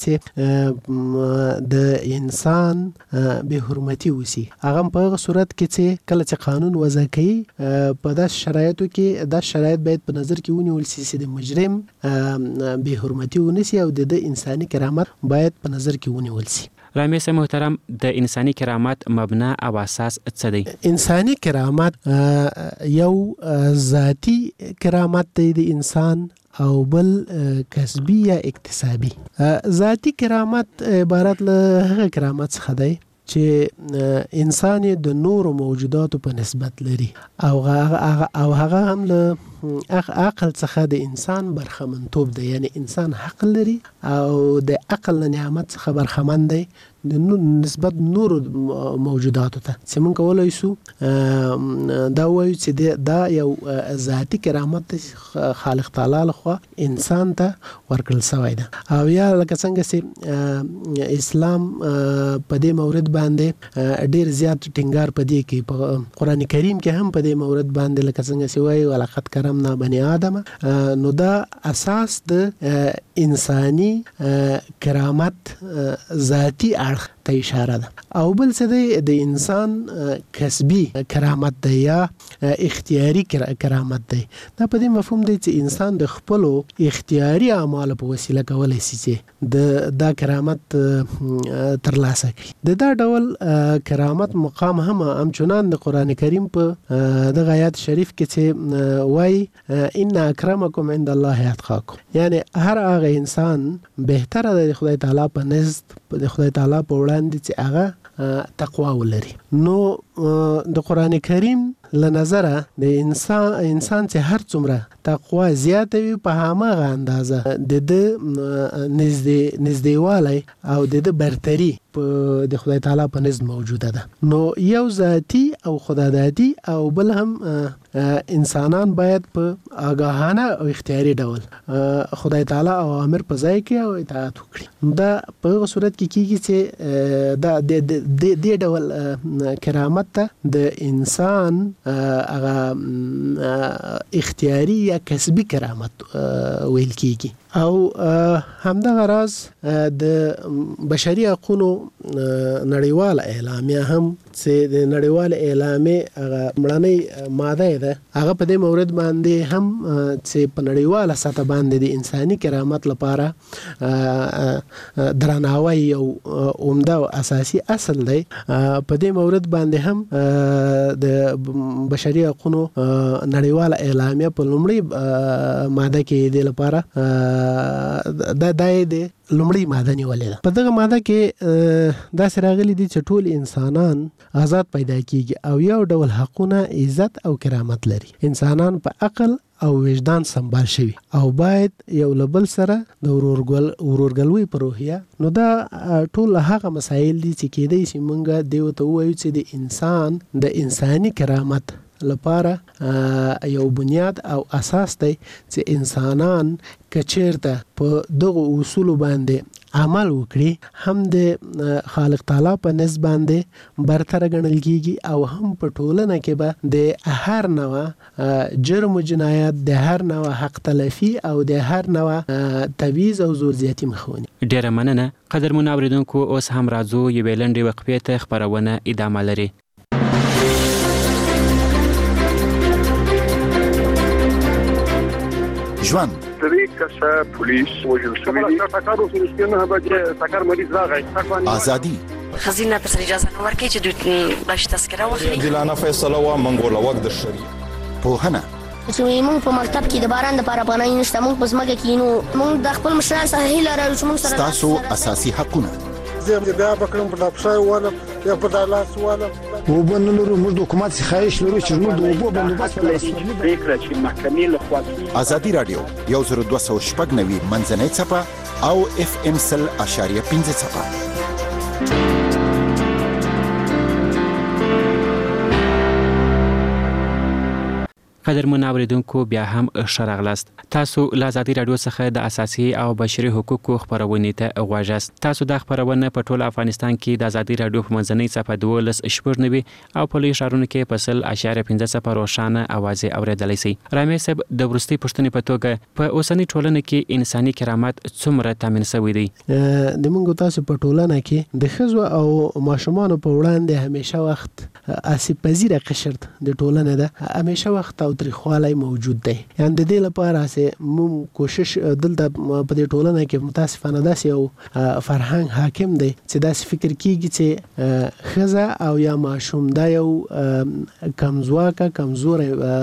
چې د انسان به حرمتي وسی. هغه په هغه صورت کې چې کله چې قانون وضع کوي په داس شرایطو کې دا شرایط باید په نظر کې ونیول شي چې د مجرم به حرمتي ونسی او د انساني کرامت باید په نظر کې ونیول شي. رامي صاحب محترم د انساني کرامت مبنا او اساس څه دی؟ انساني کرامت یو ذاتی کرامت دی د انسان او بل کسبی یا اکتسابي. ذاتی کرامت عبارت له هغه کرامت څخه دی چې انسان د نور موجوداتو په نسبت لري او هغه هم له عقل څخه د انسان برخمنتوب دی. یعنی انسان حق لري او د عقل نعمت څخه برخمن دی د نسبت نور موجوداتو ته. چې موږ کولای شو دا وایو چې دا یو ذاتی کرامت خالق تعالی لخوا انسان ته ورکړل شوی دی او یا لکه څنګه چې اسلام په دې مورد باندې ډیر زیات ټینګار پدې کې په قران کریم کې هم په دې مورد باندې لکه څنګه چې وایي ولقد کرمنا بني آدم. نو دا اساس د انساني کرامت ذاتی اړخ ته اشاره ده. او بل څه دی د انسان کسبی کرامت دی یا اختیاري کرامت دی. دا په دې مفهوم دی چې انسان د خپل اختیاري اعمالو په وسیله کولای شي چې دا کرامت ترلاسه کړي. دا ډول کرامت مقام هم چنان د قران کریم په د آیات شریف کې چې وای ان اکرمکم عند الله اتقاکم. یعنی هر هغه انسان بهتره د خدای تعالی په نزد د خدای تعالی په وړاندې چې هغه تقوا ولري. نو د قران کریم له نظره د انسان چې هر څومره تقوا زیاته وي په هماغه اندازه د نزدېوالی او د برتری د خدای تعالی په نزد موجوده ده. نو یو ذاتی او خدادادي او بل هم انسانان باید په آگاهانه او اختیاري ډول خدای تعالی اوامر په ځای کې او اطاعت وکړي. دا په هغه صورت کې کیږي چې دا د ډول کرامت ته د انسان هغه اختیاري یا کسبي کرامت ویل کیږي. او همدغه راز د بشري حقوقو نړیواله اعلامیه هم چې د نړیواله اعلامیه هغه مړنۍ ماده ده هغه په دې مورد باندې هم چې په نړیواله سطح باندې د انساني کرامت لپاره درناوی او عمده او اساسي اصل دی. په دې مورد باندې هم د بشري حقوقو نړیواله اعلامیه په لومړی ماده کې د لپاره د لومړی ماده نیولې ده. په دغه ماده کې دا راغلي دي چې ټول انسانان آزاد پیدا کیږي او یو ډول حقونه عزت او کرامت لري. انسانان په عقل او وجدان سمبال شوي او باید یو لبل سره د ورورګلوي په روحیه. نو دا ټول هغه مسایل دي چې کېدای شي مونږ دیو ته وایو چې د انسان د انساني کرامت لپاره یو بنیاد او اساس دی چې انسانان کچیرته په دغه اصول باندې عمل وکړي هم د خالق تعالی په نسبت باندې برتر ګڼل کیږي او هم په ټولنه کې به د هر نوع جرم او جنایت د هر نوع حق تلفي او د هر نوع تبعیض او زور زیاتی مخونی. ډیره مننه قدرمن اوریدونکو. اوس هم راځو یوې لنډې وقفې ته خبرونه ادامه لري. ژوند پولیس وجل شوی ازادي خزینه پر اجازه نه ورکړي چې دوی باش تذکره واخلي. دلانه فیصله وا منګوله وخت د شری پوهنه چې موږ په مکتب کې د باران د لپاره پناه نشته. موږ په ځمکه کې نو موږ د خپل مشران سره هیله لرو چې موږ سره تاسو اساسي حقونه زه بیا بکرم په ډاپشای والا یا په دالاس والا وبنلو موږ د حکومت څخه خواهش لرو چې موږ د اوبو بندوبست فکر چې محکمې له خوا ازادي رادیو 1290 منځنۍ څپه او FM 100.5 څپه. قدرمن اوریدونکو بیا هم ښه راغلاست. تاسو له ازادي رادیو څخه د اساسي او بشري حقوقو خبرونه ته غواړئ. تاسو د خبرونه په ټول افغانستان کې د ازادي رادیو په منځنۍ صفحه 12.90 او په لوی ښارونو کې په 0.5 روښانه आवाज اوریدلای شئ. رامي صاحب د ورستي پښتنې په توګه په اوسنۍ ټولنه کې انساني کرامت څومره تامین شوی دی؟ د موږ تاسو په ټولنه کې د ښځو او ماشومانو په وړاندې همیشه وخت آسیب پذیره قشر د ټولنه ده همیشه وخت او تاریخوالی موجود دی. یعنی د دې لپاره چې موږ کوشش دلته په دې ټولنه کې متاسفانه داسې یو فرهنګ حاکم دی چې داسې فکر کیږي چې ښځه او یا ماشوم دا یو کمزور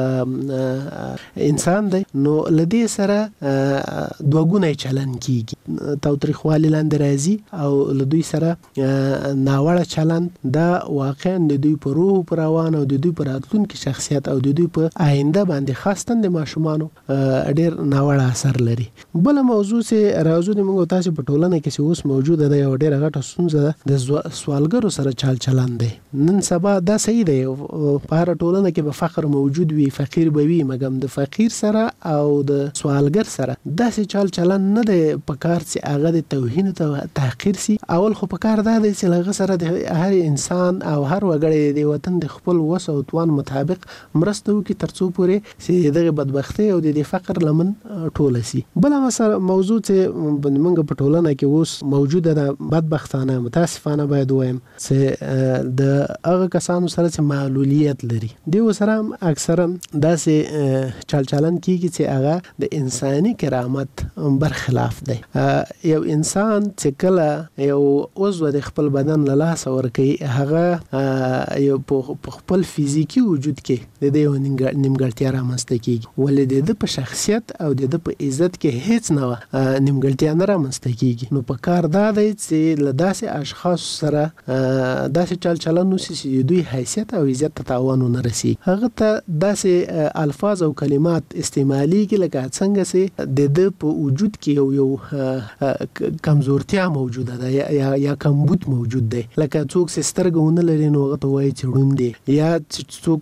انسان دی. نو لدې سره دوه ګونی چلن کیږي. تاریخوالی لاندې راځي او له دوی سره ناوړه چلن دا واقعا د دوی په روح پر روان او د دوی پر راتلونکي شخصیت او د دوی په آینده باندې خاصتن د ماشومانو ډیر ناوړه اثر لري. بل موضوع چې راځو د موږ تاسو په ټولنه کې چې اوس موجوده ده یو ډیره غټه ستونزه ده د سوالګرو سره چال چلن دی. نن سبا دا صحیح دی په هر ټولنه کې به فقر موجود وي فقیر به وي مګم د فقیر سره او د سوالګر سره داسې چال چلن نه دی په کار چې هغه د توهین ته تحقیر سي. اول خو په کار دا دی چې هغه سره د هر انسان او هر وګړي د وطن د خپل وس او توان مطابق مرسته وکړي ترڅو پورې چې دغه بدبختی او د فقر لمن ټوله سي. بل موضوع چې موږ په ټولنه کې اوس موجوده ده بدبختانه متاسفانه باید وایم چې د هغه کسانو سره چې معلولیت لري دی سره اکثرا داسې چال چلن کیږي چې هغه د انساني کرامت برخلاف دی. یو انسان چې کله یو عضو د خپل بدن له لاسه ورکوي هغه یو په خپل فزیکی وجود کې د دې نیمګړتیا رامنځته کیږي ولې د په شخصیت او د په عزت کې هیڅ نه نیمګړتیا نه رامنځته کیږي. نو په کار دا دی چې له داسې اشخاص سره داسې چل چلن وشي چې دوی حیثیت او عزت ته تاوان ونه رسي. هغه ته داسې الفاظ او کلمات استعمالي کې لکه څنګه چې د په وجود کې یو کمزورتیا موجوده ده یا کمبود موجود دی. لکه څوک سترګونه لري نو هغه ته وایي چې ړوند دی، یا څوک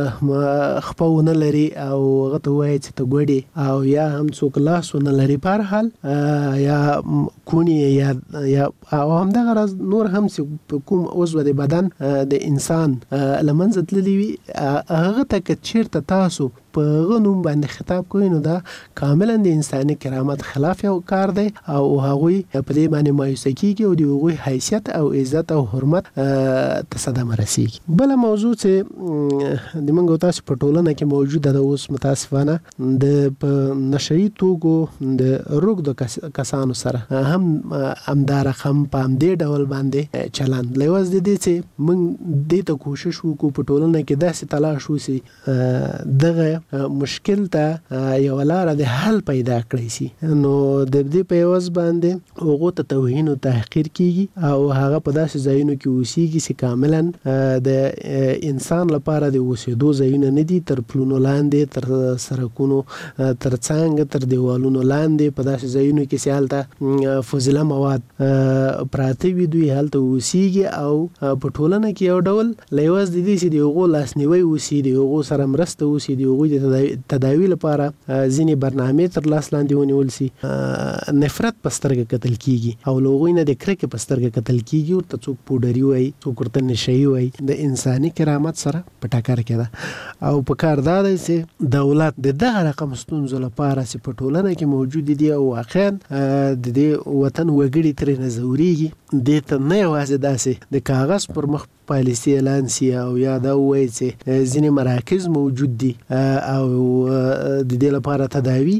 خپونه لري او هغه ته وایي چې ته ګوډې، او یا هم څوک لاسونه لري. په هر حال یا کونی یا او همدغه راز نور هم چې کوم عضو د بدن د انسان لمنځه تللی وي هغه ته که چیرته تاسو په غنوم باندې خطاب کوئ نو دا کاملا د انساني کرامت خلاف یو کار دی او هغوی په دې باندې مایوسه کیږي او د هغوی حیثیت او عزت او حرمت ته صدمه رسیږي. بله موضوع چې د موږ تاسو په ټولنه کې موجوده ده اوس متاسفانه د نشئی توکو د روږدو کسانو سره هم همدا رقم په همدې ډول باندې چلند لوز دي چې موږ دې ته کوشش وکړو په ټولنه کې داسې تلاش وشي دغه مشکل ته یو لاره د حل پیدا کړی شي. نو د دې په عوض باندې هغه ته توهین او تحقیر کیږي او هغه په داسې ځایونو کې اوسېږي چې کاملا د انسان لپاره د اوسېدو ځایونه نه دي، تر پلونو لاندې، تر سرکونو تر څنګ، تر دیوالونو لاندې په داسې ځایونو کې چې هلته فضله مواد پراته وي دوی هلته اوسېږي او په ټولنه کې یو ډول لوز د دې چې د هغو لاسنیوی وشي، د هغو سره مرسته وشي، د هغوی د تداوی لپاره ځینې برنامې تر لاس لاندې ونیول شي. نفرت په سترګه کتل کیږي او له هغوی نه د کرکې په سترګه کتل کیږي، ورته څوک پوډري وایي، څوک ورته نشهیي وایي. د انساني کرامت سره په ټکر کې ده او په کار دا دی چې دولت د دغه رقم ستونزو لپاره چې په ټولنه کې موجود دي او واقعا د دې وطن وګړي ترې نه ځورېږي، دې ته نه یوازې داسې د کاغذ پر مخ پالیسي اعلان سي او یا دا وایي چې ځینې مراکز موجود دي او د دې لپاره تداوی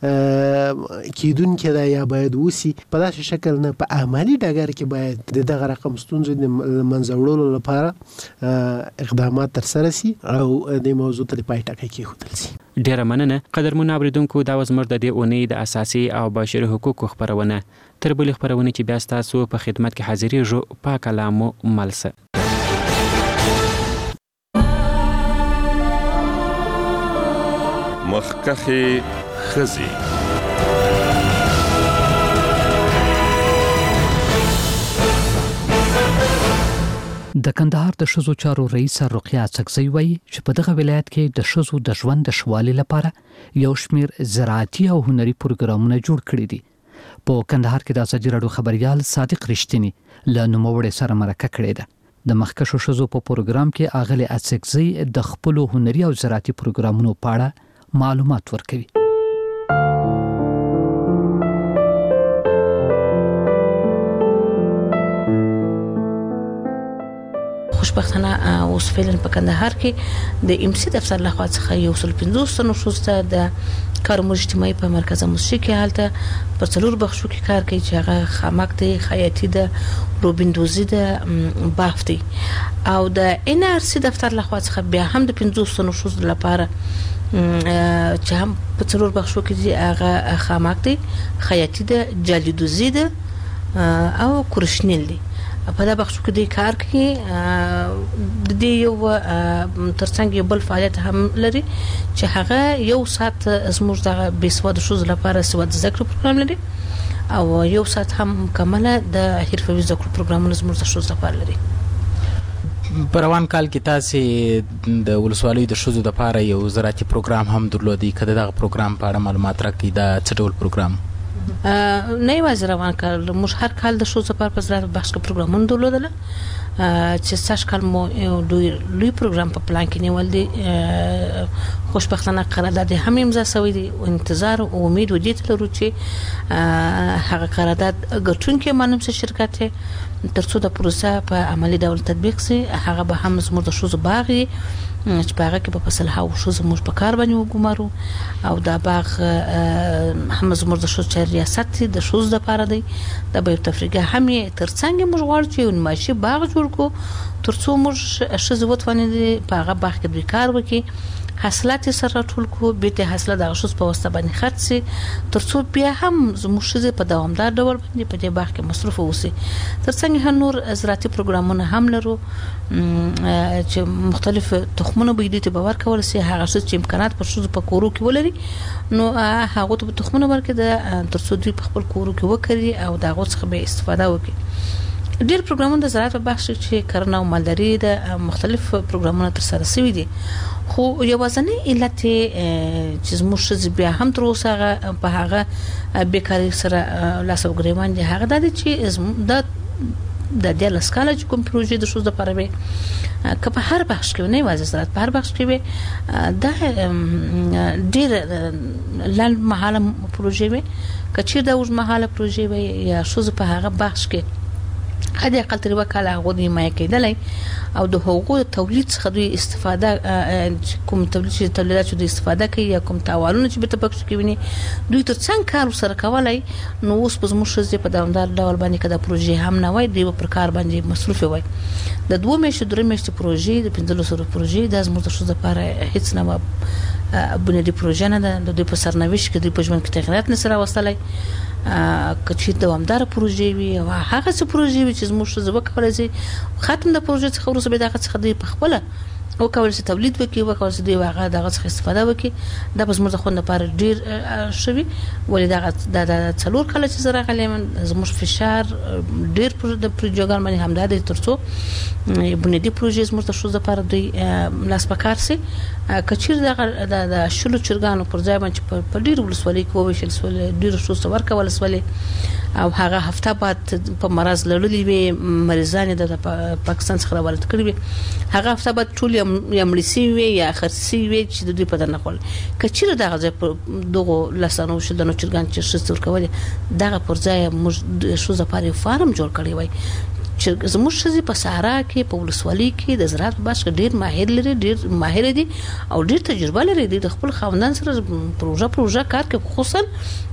کیدونکې ده یا باید وسی په داسې شکل نه په عملي ډګر کې باید دغه رقم ستونزې د منځه وړلو لپاره اقدامات ترسره سي او د موضوع ته پای ټکی کېښودل سي. ډیره مننه قدرمن اوریدونکو. دا وزمر د دې اونۍ د اساسي او بشري حقوقو خبرونه. تر بلې خبرونه چې بیا ستاسو په خدمت کې حاضرېږو پاک کلامو ملسه. مخکخې ښځې د کندهار د ښځو چارو رئیس رقیه اڅکزۍ وایي چې په دغه ولایت کې د ښځو د ژوند د ښه والي لپاره یو شمېر زراعتي او هنري پروګرامونه جوړ کړي دي. په کندهار کې د ازادي راډیو خبریال صادق رښتینی له نوموړي سره مرکه کړې ده. د مخکښو ښځو په پروګرام کې اغلې اڅکزۍ د خپلو هنري او زراعتي پروګرامونو په اړه معلومات ورکوي. خوشبختانه اوس فعلا په کندهار کې د امسي دفتر لخوا څخه یو 150 تنو ښځو ته د کارمو اجتماعي په مرکز موسیقي کې حالته پر څلور بخشو کې کار کوي چې هغه خامک دی، خیاطي ده، روبندوزي ده، بافت دی. او د NRC دفتر لخوا څخه بیا هم د 50 تنو ښځو لپاره چې هم په څلور بخشو کې دي هغه خامک دی، خیاطي ده، جالدوزي ده او کرشنیل دی. په دا بخشو کې د کار کې د دې یو ترڅنګ یو بل فعالیت هم لري چې هغه یو ساعت زموږ د بیسواد ښځو لپاره سواد ذکر پروګرام لري او یو ساعت هم مکمله د حرفوي ذکر پروګرامونه زموږ د ښځو لپاره لري. په روان کال کې تاسو د ولسوالۍ د ښځو لپاره یو زراعتي پروګرام هم درلودي. کله دغه پروګرام په اړه معلومات راکړئ. دا څه ډول پروګرام؟ نه یوازې روان کال، موږ هر کال د ښځو لپاره په زراعت بخش کې پروګرامونه درلودل چې سږ کال مو یو لوی پروګرام په پلان کې نیول دي. خوشبختانه قرارداد هم امضا شوی دی او انتظار او امید و دې لرو چې هغه قرارداد ګټونکي معلوم شي شرکت ترڅو د پروسه په عملی ډول تطبیق شي. هغه به هم زموږ د ښځو باغ چې په هغه کې په فصل هاو ښځو موږ په کار باندې وګمارو او دا باغ هم زموږ د ښځو ریاست د ښځو لپاره دی. دا به تفریګه هم ترڅنګ موږ غواړو چې یو ماشي باغ جوړ کړو ترڅو موږ ښځو وتوانې په هغه باغ کې کار وکړي حاصلات سره ټول کو به حاصله د غشوس په واسطه باندې خرڅ سي ترڅو بیا هم زموږ شزه په دوامدار ډول باندې په دې باغ کې مصرف وسی ترڅنګ نور زراعتي پروګرامونه هم لرو چې مختلف تخمونه به دې ته باور کول سي هغه چې امکانات پر شوز په کورو کې ولري نو هغه ته تخمونه ورکړي د ترڅو دوی په خپل کورو کې وکړي او دا غوڅ څخه به استفاده وکړي ډېر پروګرامونه د زراعت په بخش کې کرنه او مالداري د مختلف پروګرامونه تر سره شوي دي خو یوازنی علت چې زموږ بیا هم تر اوسه په هغه بیکاری سره لاس او ګریوان دي هغه د چې د لسکاله چې کوم پروژې د شوز لپاره به که په هر بخش کې نه وایي زراعت په هر بخش کې به دا ډېر لاند مهاله پروژې وي کچیر د اوږد مهاله پروژې وي یا شوز په هغه بخش کې هدا اقل تر وکاله غوډي ما کېدلای او د حقوقو تولید څخه دوی استفاده کوم تولیدات چې استفاده کوي یا کوم تعاونونه چې به تبکش کوي دوی تر څنګه کار سره کولای نو اوس په زموږ په دوامدار ډول باندې کده پروژې هم نه وای دی په کار باندې مصروف وای د 2 میاشتې 3 میاشتې پروژې د 1500 پروژې د زموږ شوز لپاره هیڅ نه بنیادی پروژه نه د دوی په سرنوشت کې د پښمن کې تغیرات نه سره وصلای کچې دوامدار پروژې وي او هغه څه پروژې وي چې زموږ شوز وکولای شي ختم د پروژې څخه وروسته به دغه څخه دی په خپل او کول چې تولید وکړي او کول چې دی واغه دغه څخه استفاده وکړي د زموږ خو نه لپاره ډیر شوي ولې دغه د څلور کله چې زره غلیمن زموږ فشار ډیر پر د پروژګان باندې همدا د ترڅو بنیادی پروژې زموږ شوز لپاره دی لاس پکار سي کچیر د شلو چرګانو پر ځای باندې په ډیر ولسوالۍ کې وویشل سول ډیر شوز ورکول سول او هغه هفته بعد په مرز لړلې وي مریضان د پاکستان څخه راوړل کړي وي هغه هفته بعد ټول یا مړسي وي یا خرسي وي چې د دوی په دنه خپل کچیر دغه ځای دغه لسانو شل د چرګان چې شستور کول دغه پر ځای موږ شوز لپاره فارم جوړ کړی وي چې زموږ شزي په صحرا کې په ولسوالۍ کې د زراعت باش ډیر ماهر لري ډیر ماهر دي او ډیر تجربه لري د خپل خاوندان سره پروژه کار کوي خصوصا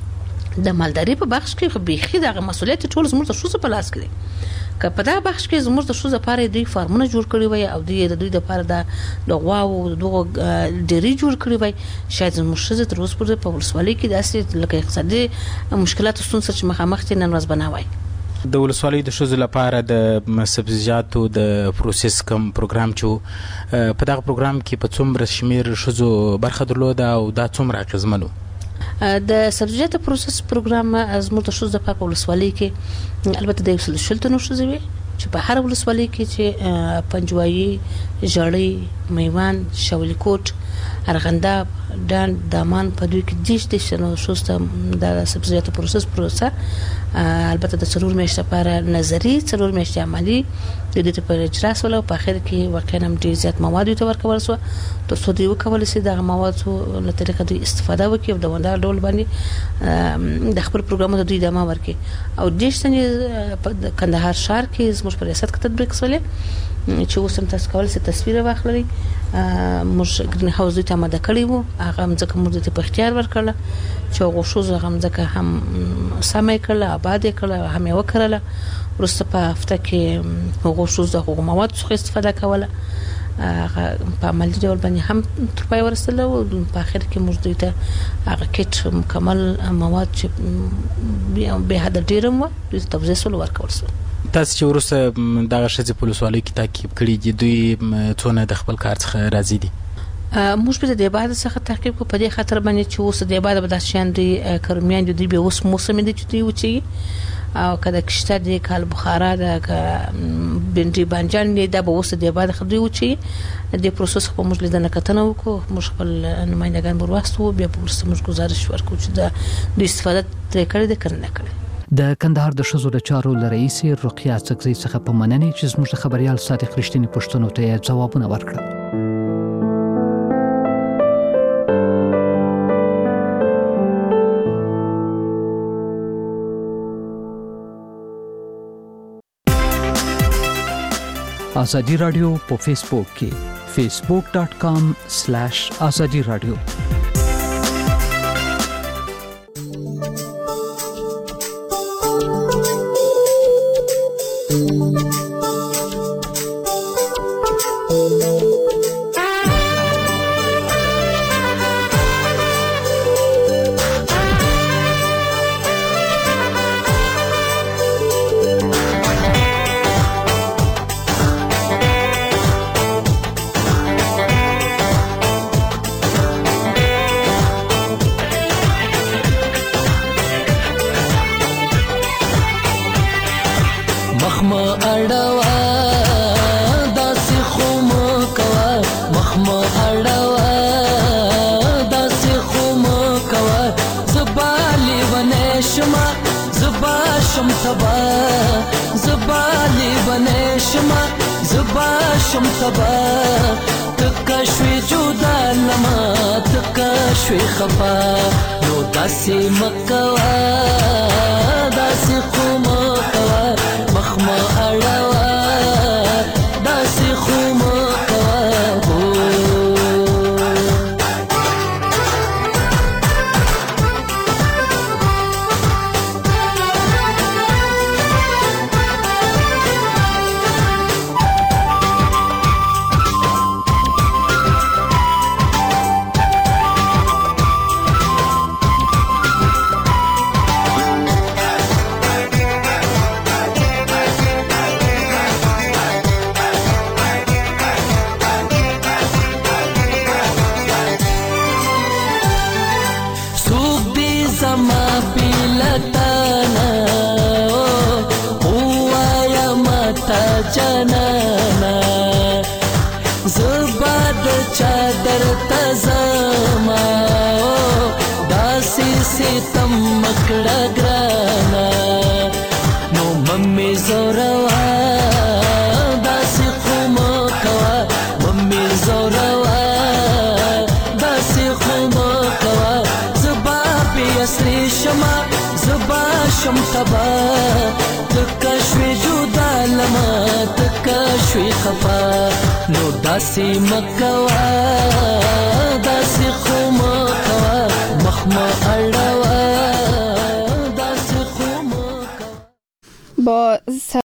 د مالداري په بخش کې بيخي دغه مسولیت ټول زموږ د شوز په لاس کې دي که په دا بخش کې زموږ د شوز لپاره دوی فارمونه جوړ کړی وي او دوی لپاره د غواو دغه ډېری جوړ کړی وي شاید زموږ شوز تر اوسه په ولسوالۍ کې داسې لکه اقتصادي مشکلات ستونزې چې مخامخ دي نن ورځ بناوي د ولسوالۍ د شوز لپاره د سبزیجاتو د پروسس کم پروګرام چې په دغه پروګرام کې په څومره شمیر شوزو برخه درلوده او دا څومره اغیزمنو د سبزیجاتو پروسس پروګرام زموږ د شوز په ولسوالۍ کې البته د یو شلتنو شوزوي چې په هر ولسوالۍ کې چې پنجوایي ژړۍ میوان شولي کوټ ارغنداب ډان دامان په دوی کې د شنو شوسته د سبزیجاتو پروسس پروسه البته د څلور میاشتې لپاره نظری څلور میاشتې عملی د دې په اجرا سره په اخر کې واقعا هم ډیر زیات مواد ته ورکول شو ترڅو دوی وکول شي د مواد له طریقې دوی استفاده وکړي او د وندار ډول باندې د خپل پروګرام ته دوی ادامه ورکړي او د شتنې په کندهار ښار کې زموږ په ریاست کې تطبیق شولې چې اوس هم تاسو کولای شئ تصویر واخلئ موږ ګرین هاوس ته آماده کړی وو هغه ځکه موږ ته په اختیار ورکړل چې هغه شوز هغه ځکه هم سمې کړل آباد کړل هم یې وکړل ورسته په هفته کې هغه شوز هغه مواد څخه استفاده کوله په عملي ډول باندې هم تر پای ورسله او په اخر کې موږ دوی ته هغه کټ مکمل مواد چې به حد ډیرم و دوی توزیع سول ورکول شو تاسو چې ورسره دغه شذ پولیسوالۍ کې تعقیب کړی دي دوی څونه د خپل کار څخه راضي دي موږ په دې بعد څخه تعقیب کو په دې خاطر باندې چې اوس د بعد به د شان دي کرمیان دي به اوس موسم دي چې دوی وچی او کله کشته دي کال بخارا د بنټي بانجان دي د اوس د بعد خدوی وچی د پروسس په موږ لیدنه کتنه وکړو موږ خپل نمائندگان ورواستو بیا په ورسته موږ گزارش ورکړو چې د استفاده ترې کړې د کرنه کړې د کندهار د شزو د چارو لرئیس رقیه څکزی څخه په مننې چې زموږ خبريال صادق رښتینی پښتنو ته ځوابونه ورکړل آزادی رادیو په فیسبوک کې facebook.com/azadi radio مخما اړوا داسې خو مو کوه مخما اړوا داسې خو مو کوه زبالي ونشما زبا شم تبا زبالي ونشما زبا شم تبا تکشوی جدا لما تکشوی خفا نو داسې مکوا داسې خو مو کوه مخما اړوا داسې خو مو جنانا زباد چادر تزما داسي ستم مکړه ګرانا نو ممي زوروا داسي قوم کوا ممي زوروا داسي قوم کوا زبا بيسري شما زبا شم تبا تکشوی جدا لما تکشوی خفا نو داسی مکوا داسی خو مکوا مخما اړوا داسی خو مکوا. با